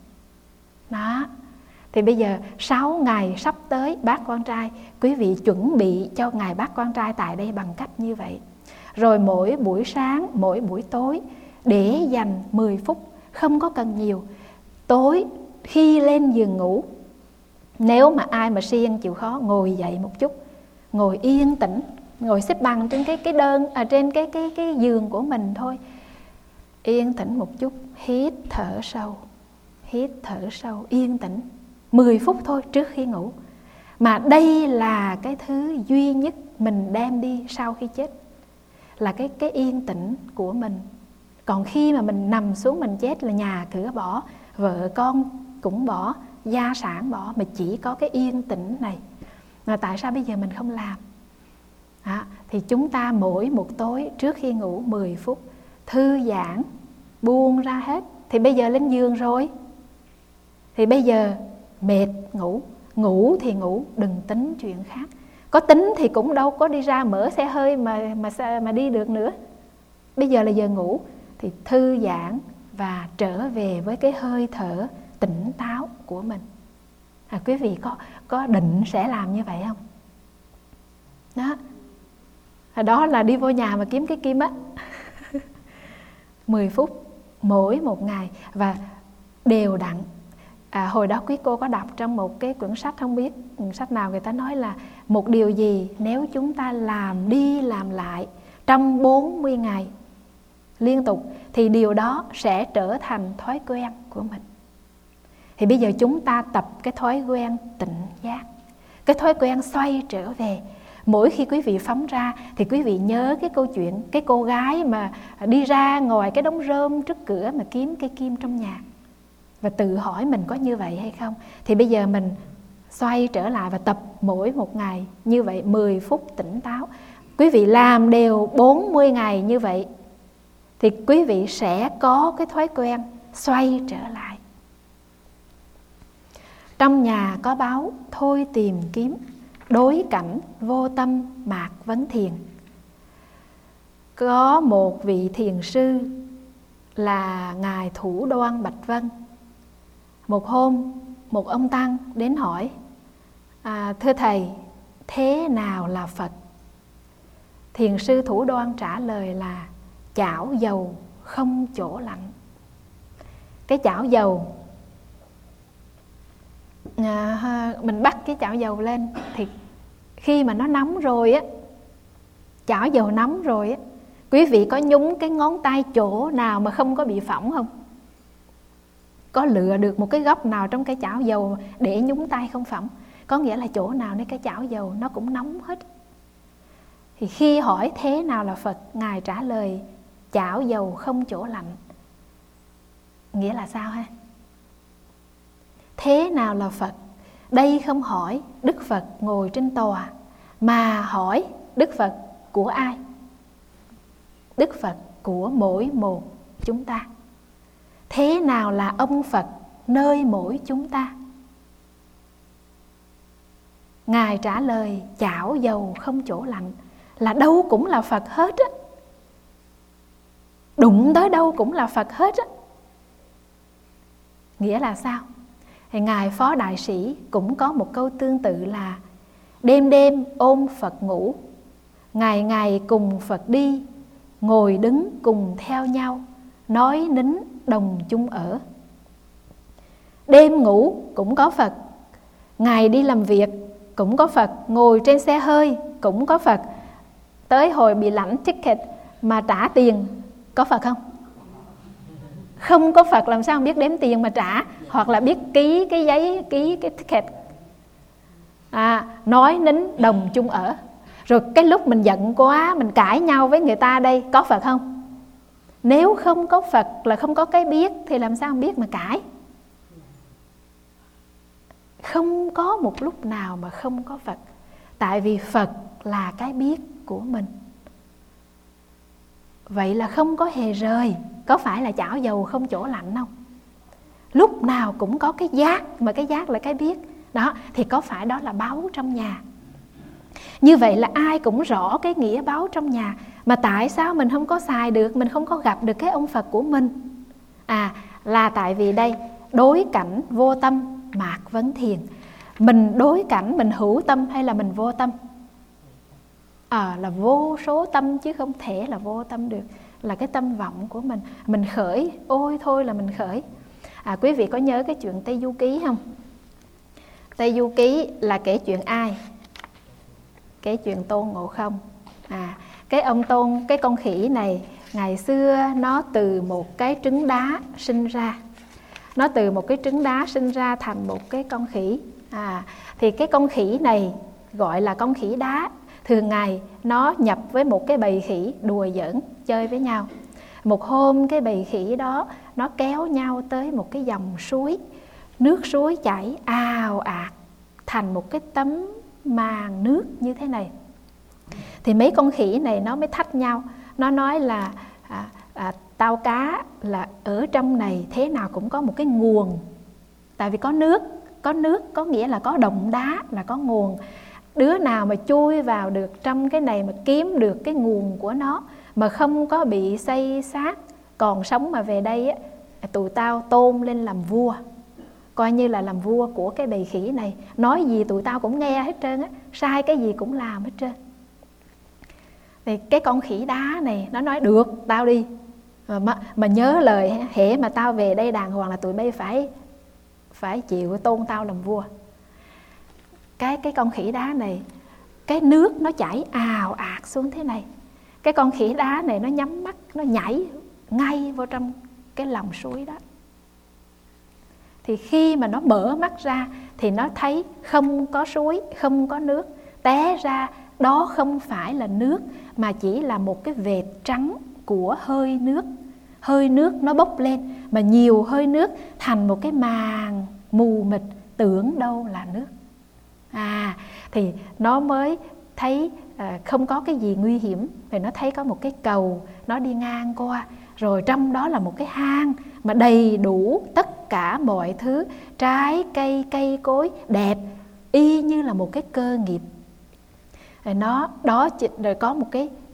Đó. Thì bây giờ 6 ngày sắp tới Bát Quan Trai, quý vị chuẩn bị cho ngày Bát Quan Trai tại đây bằng cách như vậy. Rồi mỗi buổi sáng, mỗi buổi tối để dành 10 phút, không có cần nhiều. Tối khi lên giường ngủ, nếu mà ai mà siêng chịu khó, ngồi dậy một chút, ngồi yên tĩnh, ngồi xếp bằng trên cái đơn trên cái giường của mình thôi. Yên tĩnh một chút, hít thở sâu, yên tĩnh 10 phút thôi trước khi ngủ. Mà đây là cái thứ duy nhất mình đem đi sau khi chết, là cái yên tĩnh của mình. Còn khi mà mình nằm xuống mình chết là nhà cửa bỏ, vợ con cũng bỏ, gia sản bỏ, mà chỉ có cái yên tĩnh này. Mà tại sao bây giờ mình không làm? Thì chúng ta mỗi một tối trước khi ngủ 10 phút thư giãn, buông ra hết. Thì bây giờ lên giường rồi, thì bây giờ mệt ngủ thì ngủ, đừng tính chuyện khác. Có tính thì cũng đâu có đi ra mở xe hơi mà đi được nữa. Bây giờ là giờ ngủ, thì thư giãn và trở về với cái hơi thở tỉnh táo của mình. Quý vị có định sẽ làm như vậy không? Đó là đi vô nhà mà kiếm cái kim á. 10 phút mỗi một ngày và đều đặn. Hồi đó quý cô có đọc trong một cái quyển sách, không biết sách nào, người ta nói là một điều gì nếu chúng ta làm đi làm lại trong 40 ngày liên tục thì điều đó sẽ trở thành thói quen của mình. Thì bây giờ chúng ta tập cái thói quen tỉnh giác, cái thói quen xoay trở về. Mỗi khi quý vị phóng ra thì quý vị nhớ cái câu chuyện cái cô gái mà đi ra ngoài cái đống rơm trước cửa mà kiếm cây kim trong nhà, và tự hỏi mình có như vậy hay không. Thì bây giờ mình xoay trở lại và tập mỗi một ngày như vậy 10 phút tỉnh táo. Quý vị làm đều 40 ngày như vậy thì quý vị sẽ có cái thói quen xoay trở lại. Trong nhà có báu, thôi tìm kiếm, đối cảnh vô tâm mạc vấn thiền. Có một vị thiền sư là Ngài Thủ Đoan Bạch Vân. Một hôm, một ông tăng đến hỏi: Thưa Thầy, thế nào là Phật? Thiền sư Thủ Đoan trả lời là chảo dầu không chỗ lạnh. Cái chảo dầu, mình bắt cái chảo dầu lên thì khi mà nó nóng rồi á, chảo dầu nóng rồi á, quý vị có nhúng cái ngón tay chỗ nào mà không có bị phỏng không? Có lựa được một cái góc nào trong cái chảo dầu để nhúng tay không phỏng? Có nghĩa là chỗ nàoในcái chảo dầu nó cũng nóng hết. Thì khi hỏi thế nào là Phật, Ngài trả lời chảo dầu không chỗ lạnh. Nghĩa là sao ha? Thế nào là Phật? Đây không hỏi Đức Phật ngồi trên tòa, mà hỏi Đức Phật của ai? Đức Phật của mỗi một chúng ta. Thế nào là ông Phật nơi mỗi chúng ta? Ngài trả lời chảo dầu không chỗ lạnh, là đâu cũng là Phật hết á. Đụng tới đâu cũng là Phật hết á. Nghĩa là sao? Thì Ngài Phó Đại Sĩ cũng có một câu tương tự là đêm đêm ôm Phật ngủ, ngày ngày cùng Phật đi, ngồi đứng cùng theo nhau, nói nín đồng chung ở. Đêm ngủ cũng có Phật, ngày đi làm việc cũng có Phật, ngồi trên xe hơi cũng có Phật, tới hồi bị lãnh ticket mà trả tiền có Phật không? Không có Phật làm sao biết đếm tiền mà trả, hoặc là biết ký cái giấy, ký cái ticket. Nói nín đồng chung ở. Rồi cái lúc mình giận quá, mình cãi nhau với người ta đây, có Phật không? Nếu không có Phật là không có cái biết, thì làm sao biết mà cãi? Không có một lúc nào mà không có Phật. Tại vì Phật là cái biết của mình. Vậy là không có hề rời. Có phải là chảo dầu không chỗ lạnh không? Lúc nào cũng có cái giác, mà cái giác là cái biết. Đó, thì có phải đó là báu trong nhà? Như vậy là ai cũng rõ cái nghĩa báu trong nhà. Mà tại sao mình không có xài được, mình không có gặp được cái ông Phật của mình? Là tại vì đây, đối cảnh vô tâm mạc vấn thiền. Mình đối cảnh, mình hữu tâm hay là mình vô tâm? Là vô số tâm chứ không thể là vô tâm được. Là cái tâm vọng của mình. Mình khởi, ôi thôi là mình khởi. Quý vị có nhớ cái chuyện Tây Du Ký không? Tây Du Ký là kể chuyện ai? Kể chuyện Tôn Ngộ Không. Cái ông Tôn, cái con khỉ này, ngày xưa nó từ một cái trứng đá sinh ra. Nó từ một cái trứng đá sinh ra thành một cái con khỉ. Thì cái con khỉ này gọi là con khỉ đá. Thường ngày nó nhập với một cái bầy khỉ đùa giỡn, chơi với nhau. Một hôm cái bầy khỉ đó nó kéo nhau tới một cái dòng suối. Nước suối chảy ào ạt thành một cái tấm màn nước như thế này. Thì mấy con khỉ này nó mới thách nhau. Nó nói là tao cá là ở trong này thế nào cũng có một cái nguồn. Tại vì có nước có nghĩa là có động đá là có nguồn. Đứa nào mà chui vào được trong cái này mà kiếm được cái nguồn của nó, mà không có bị xây xác, còn sống mà về đây á, tụi tao tôn lên làm vua. Coi như là làm vua của cái bầy khỉ này. Nói gì tụi tao cũng nghe hết trơn á, sai cái gì cũng làm hết trơn. Thì cái con khỉ đá này nó nói được, tao đi. Mà nhớ lời, hễ mà tao về đây đàng hoàng là tụi bay phải chịu tôn tao làm vua. Cái con khỉ đá này, cái nước nó chảy ào ạt xuống thế này. Cái con khỉ đá này nó nhắm mắt, nó nhảy ngay vô trong cái lòng suối đó. Thì khi mà nó mở mắt ra thì nó thấy không có suối, không có nước. Té ra đó không phải là nước, mà chỉ là một cái vệt trắng của hơi nước. Hơi nước nó bốc lên, mà nhiều hơi nước thành một cái màn mù mịt, tưởng đâu là nước. Thì nó mới thấy không có cái gì nguy hiểm. Rồi nó thấy có một cái cầu nó đi ngang qua, rồi trong đó là một cái hang mà đầy đủ tất cả mọi thứ, trái cây, cây cối đẹp, y như là một cái cơ nghiệp. Rồi nó đó rồi có một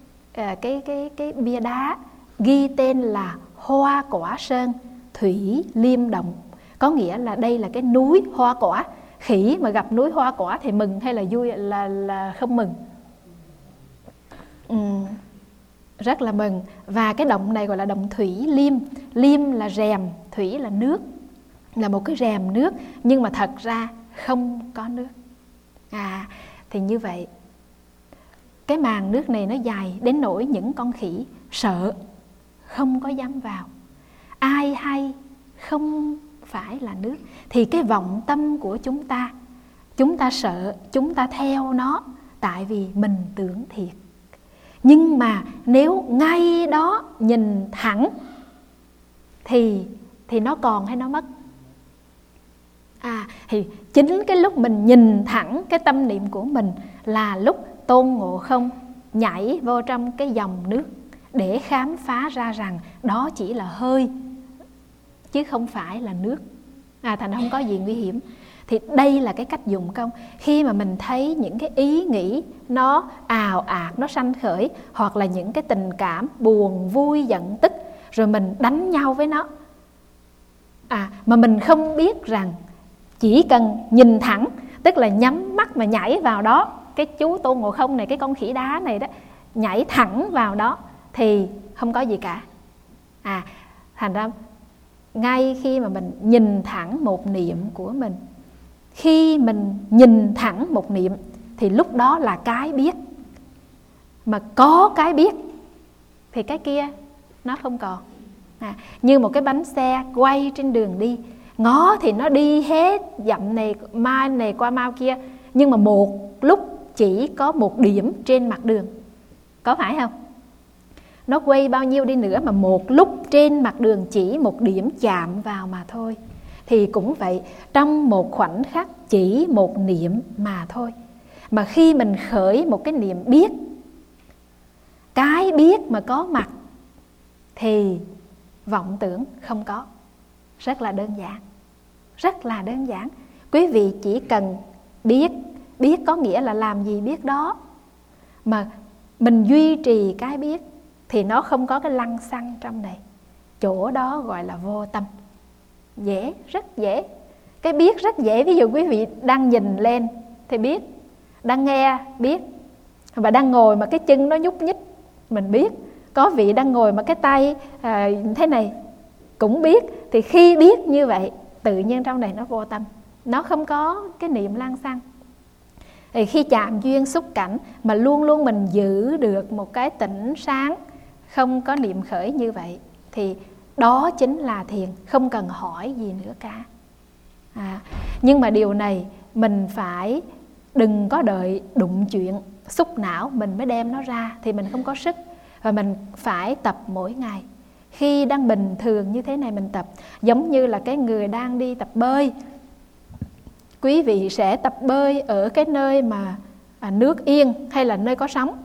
cái bia đá ghi tên là Hoa Quả Sơn Thủy Liêm Động. Có nghĩa là đây là cái núi hoa quả. Khỉ mà gặp núi hoa quả thì mừng hay là vui, là không mừng? Rất là mừng. Và cái động này gọi là động thủy liêm. Liêm là rèm, thủy là nước, là một cái rèm nước, nhưng mà thật ra không có nước. Thì như vậy, cái màn nước này nó dài đến nỗi những con khỉ sợ, không có dám vào. Ai hay không phải là nước. Thì cái vọng tâm của chúng ta sợ, chúng ta theo nó, tại vì mình tưởng thiệt. Nhưng mà nếu ngay đó nhìn thẳng thì nó còn hay nó mất? Thì chính cái lúc mình nhìn thẳng cái tâm niệm của mình là lúc Tôn Ngộ Không nhảy vô trong cái dòng nước để khám phá ra rằng đó chỉ là hơi chứ không phải là nước. Thành không có gì nguy hiểm. Thì đây là cái cách dụng công. Khi mà mình thấy những cái ý nghĩ nó ào ạt, nó sanh khởi, hoặc là những cái tình cảm buồn, vui, giận, tức, rồi mình đánh nhau với nó, mà mình không biết rằng chỉ cần nhìn thẳng, tức là nhắm mắt mà nhảy vào đó, cái chú Tôn Ngộ Không này, cái con khỉ đá này đó, nhảy thẳng vào đó thì không có gì cả. Thành ra ngay khi mà mình nhìn thẳng một niệm của mình, khi mình nhìn thẳng một niệm thì lúc đó là cái biết. Mà có cái biết thì cái kia nó không còn. Như một cái bánh xe quay trên đường đi, ngó thì nó đi hết dặm này, mai này qua mau kia, nhưng mà một lúc chỉ có một điểm trên mặt đường, có phải không? Nó quay bao nhiêu đi nữa mà một lúc trên mặt đường chỉ một điểm chạm vào mà thôi. Thì cũng vậy, trong một khoảnh khắc chỉ một niệm mà thôi. Mà khi mình khởi một cái niệm biết, cái biết mà có mặt, thì vọng tưởng không có. Rất là đơn giản. Rất là đơn giản. Quý vị chỉ cần biết. Biết có nghĩa là làm gì biết đó. Mà mình duy trì cái biết thì nó không có cái lăng xăng trong này. Chỗ đó gọi là vô tâm. Dễ, rất dễ. Cái biết rất dễ. Ví dụ quý vị đang nhìn lên thì biết, đang nghe biết, và đang ngồi mà cái chân nó nhúc nhích mình biết. Có vị đang ngồi mà cái tay thế này cũng biết. Thì khi biết như vậy, tự nhiên trong này nó vô tâm, nó không có cái niệm lăng xăng. Thì khi chạm duyên xúc cảnh mà luôn luôn mình giữ được một cái tỉnh sáng, không có niệm khởi như vậy, thì đó chính là thiền, không cần hỏi gì nữa cả. Nhưng mà điều này mình phải đừng có đợi đụng chuyện xúc não mình mới đem nó ra, thì mình không có sức. Và mình phải tập mỗi ngày. Khi đang bình thường như thế này mình tập, giống như là cái người đang đi tập bơi. Quý vị sẽ tập bơi ở cái nơi mà nước yên hay là nơi có sóng.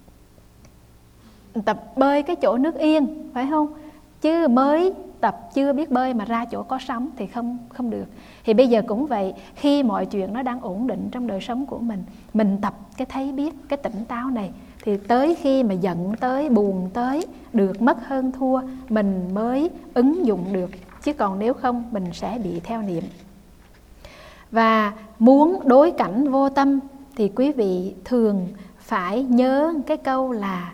Tập bơi cái chỗ nước yên, phải không? Chứ mới tập chưa biết bơi mà ra chỗ có sóng thì không được. Thì bây giờ cũng vậy, khi mọi chuyện nó đang ổn định trong đời sống của mình tập cái thấy biết, cái tỉnh táo này, thì tới khi mà giận tới, buồn tới, được mất hơn thua, mình mới ứng dụng được. Chứ còn nếu không mình sẽ bị theo niệm. Và muốn đối cảnh vô tâm thì quý vị thường phải nhớ cái câu là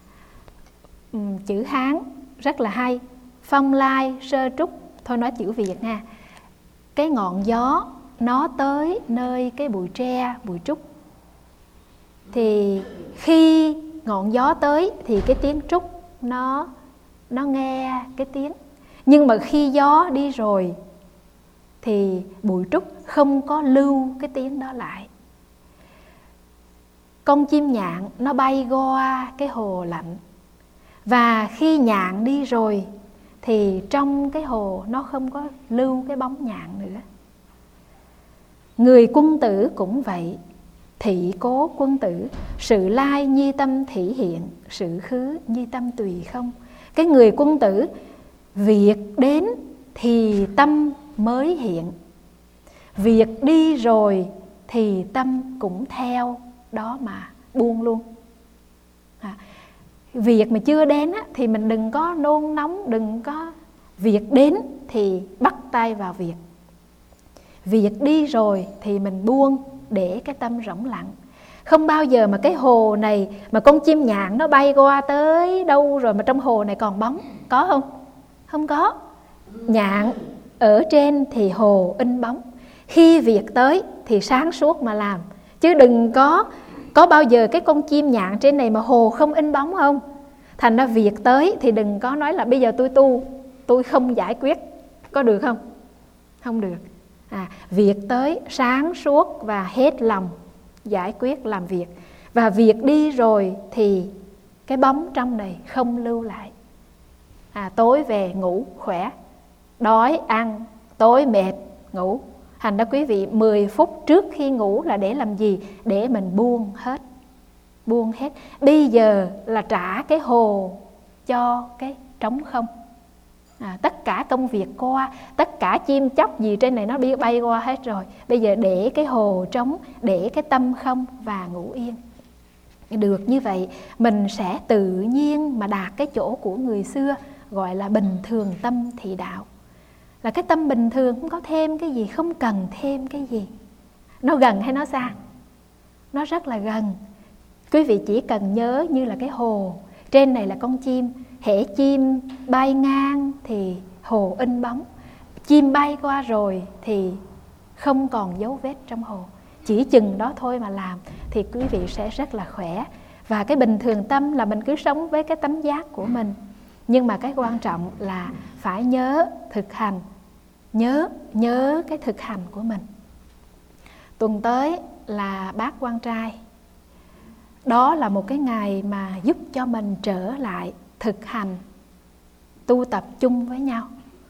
chữ Hán rất là hay: phong lai sơ trúc. Thôi nói chữ Việt nha. Cái ngọn gió nó tới nơi cái bụi tre, bụi trúc, thì khi ngọn gió tới thì cái tiếng trúc nó nghe cái tiếng. Nhưng mà khi gió đi rồi thì bụi trúc không có lưu cái tiếng đó lại. Con chim nhạn nó bay qua cái hồ lạnh, và khi nhạn đi rồi thì trong cái hồ nó không có lưu cái bóng nhạn nữa. Người quân tử cũng vậy. Thị cố quân tử, sự lai nhi tâm thị hiện, sự khứ nhi tâm tùy không. Cái người quân tử, việc đến thì tâm mới hiện, việc đi rồi thì tâm cũng theo đó mà buông luôn. Việc mà chưa đến thì mình đừng có nôn nóng, đừng có. Việc đến thì bắt tay vào việc. Việc đi rồi thì mình buông để cái tâm rỗng lặng. Không bao giờ mà cái hồ này mà con chim nhạn nó bay qua tới đâu rồi mà trong hồ này còn bóng. Có không? Không có. Nhạn ở trên thì hồ in bóng. Khi việc tới thì sáng suốt mà làm. Chứ đừng có bao giờ cái con chim nhạn trên này mà hồ không in bóng không? Thành ra việc tới thì đừng có nói là bây giờ tôi tu, tôi không giải quyết. Có được không? Không được. Việc tới sáng suốt và hết lòng giải quyết làm việc. Và việc đi rồi thì cái bóng trong này không lưu lại. Tối về ngủ khỏe, đói ăn, tối mệt ngủ. Thành ra quý vị 10 phút trước khi ngủ là để làm gì? Để mình buông hết. Buông hết. Bây giờ là trả cái hồ cho cái trống không. Tất cả công việc qua, tất cả chim chóc gì trên này nó bay qua hết rồi. Bây giờ để cái hồ trống, để cái tâm không và ngủ yên. Được như vậy mình sẽ tự nhiên mà đạt cái chỗ của người xưa gọi là bình thường tâm thị đạo. Là cái tâm bình thường, không có thêm cái gì, không cần thêm cái gì. Nó gần hay nó xa? Nó rất là gần. Quý vị chỉ cần nhớ như là cái hồ, trên này là con chim. Hễ chim bay ngang thì hồ in bóng. Chim bay qua rồi thì không còn dấu vết trong hồ. Chỉ chừng đó thôi mà làm thì quý vị sẽ rất là khỏe. Và cái bình thường tâm là mình cứ sống với cái tánh giác của mình. Nhưng mà cái quan trọng là phải nhớ thực hành. Nhớ cái thực hành của mình. Tuần tới là bát quan trai. Đó là một cái ngày mà giúp cho mình trở lại thực hành, tu tập chung với nhau.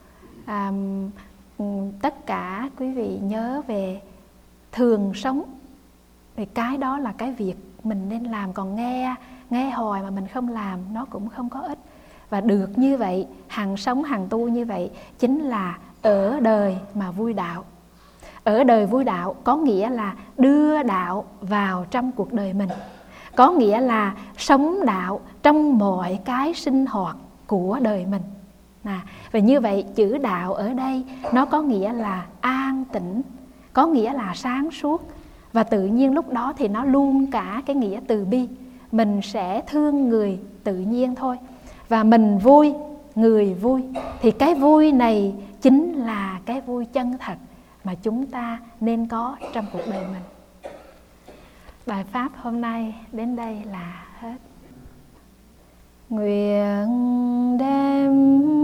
Tất cả quý vị nhớ về thường sống. Vì cái đó là cái việc mình nên làm. Còn nghe hoài mà mình không làm, nó cũng không có ích. Và được như vậy, hằng sống hằng tu như vậy chính là ở đời mà vui đạo. Ở đời vui đạo có nghĩa là đưa đạo vào trong cuộc đời mình. Có nghĩa là sống đạo trong mọi cái sinh hoạt của đời mình. Và như vậy chữ đạo ở đây nó có nghĩa là an tĩnh, có nghĩa là sáng suốt. Và tự nhiên lúc đó thì nó luôn cả cái nghĩa từ bi. Mình sẽ thương người tự nhiên thôi. Và mình vui, người vui. Thì cái vui này chính là cái vui chân thật mà chúng ta nên có trong cuộc đời mình. Bài pháp hôm nay đến đây là hết. Nguyện đem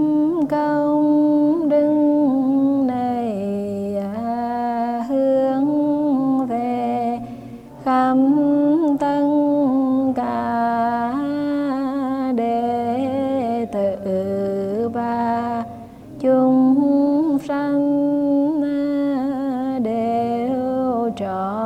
công đức này hướng về khắp tất cả đệ tử và chúng sanh đều trọn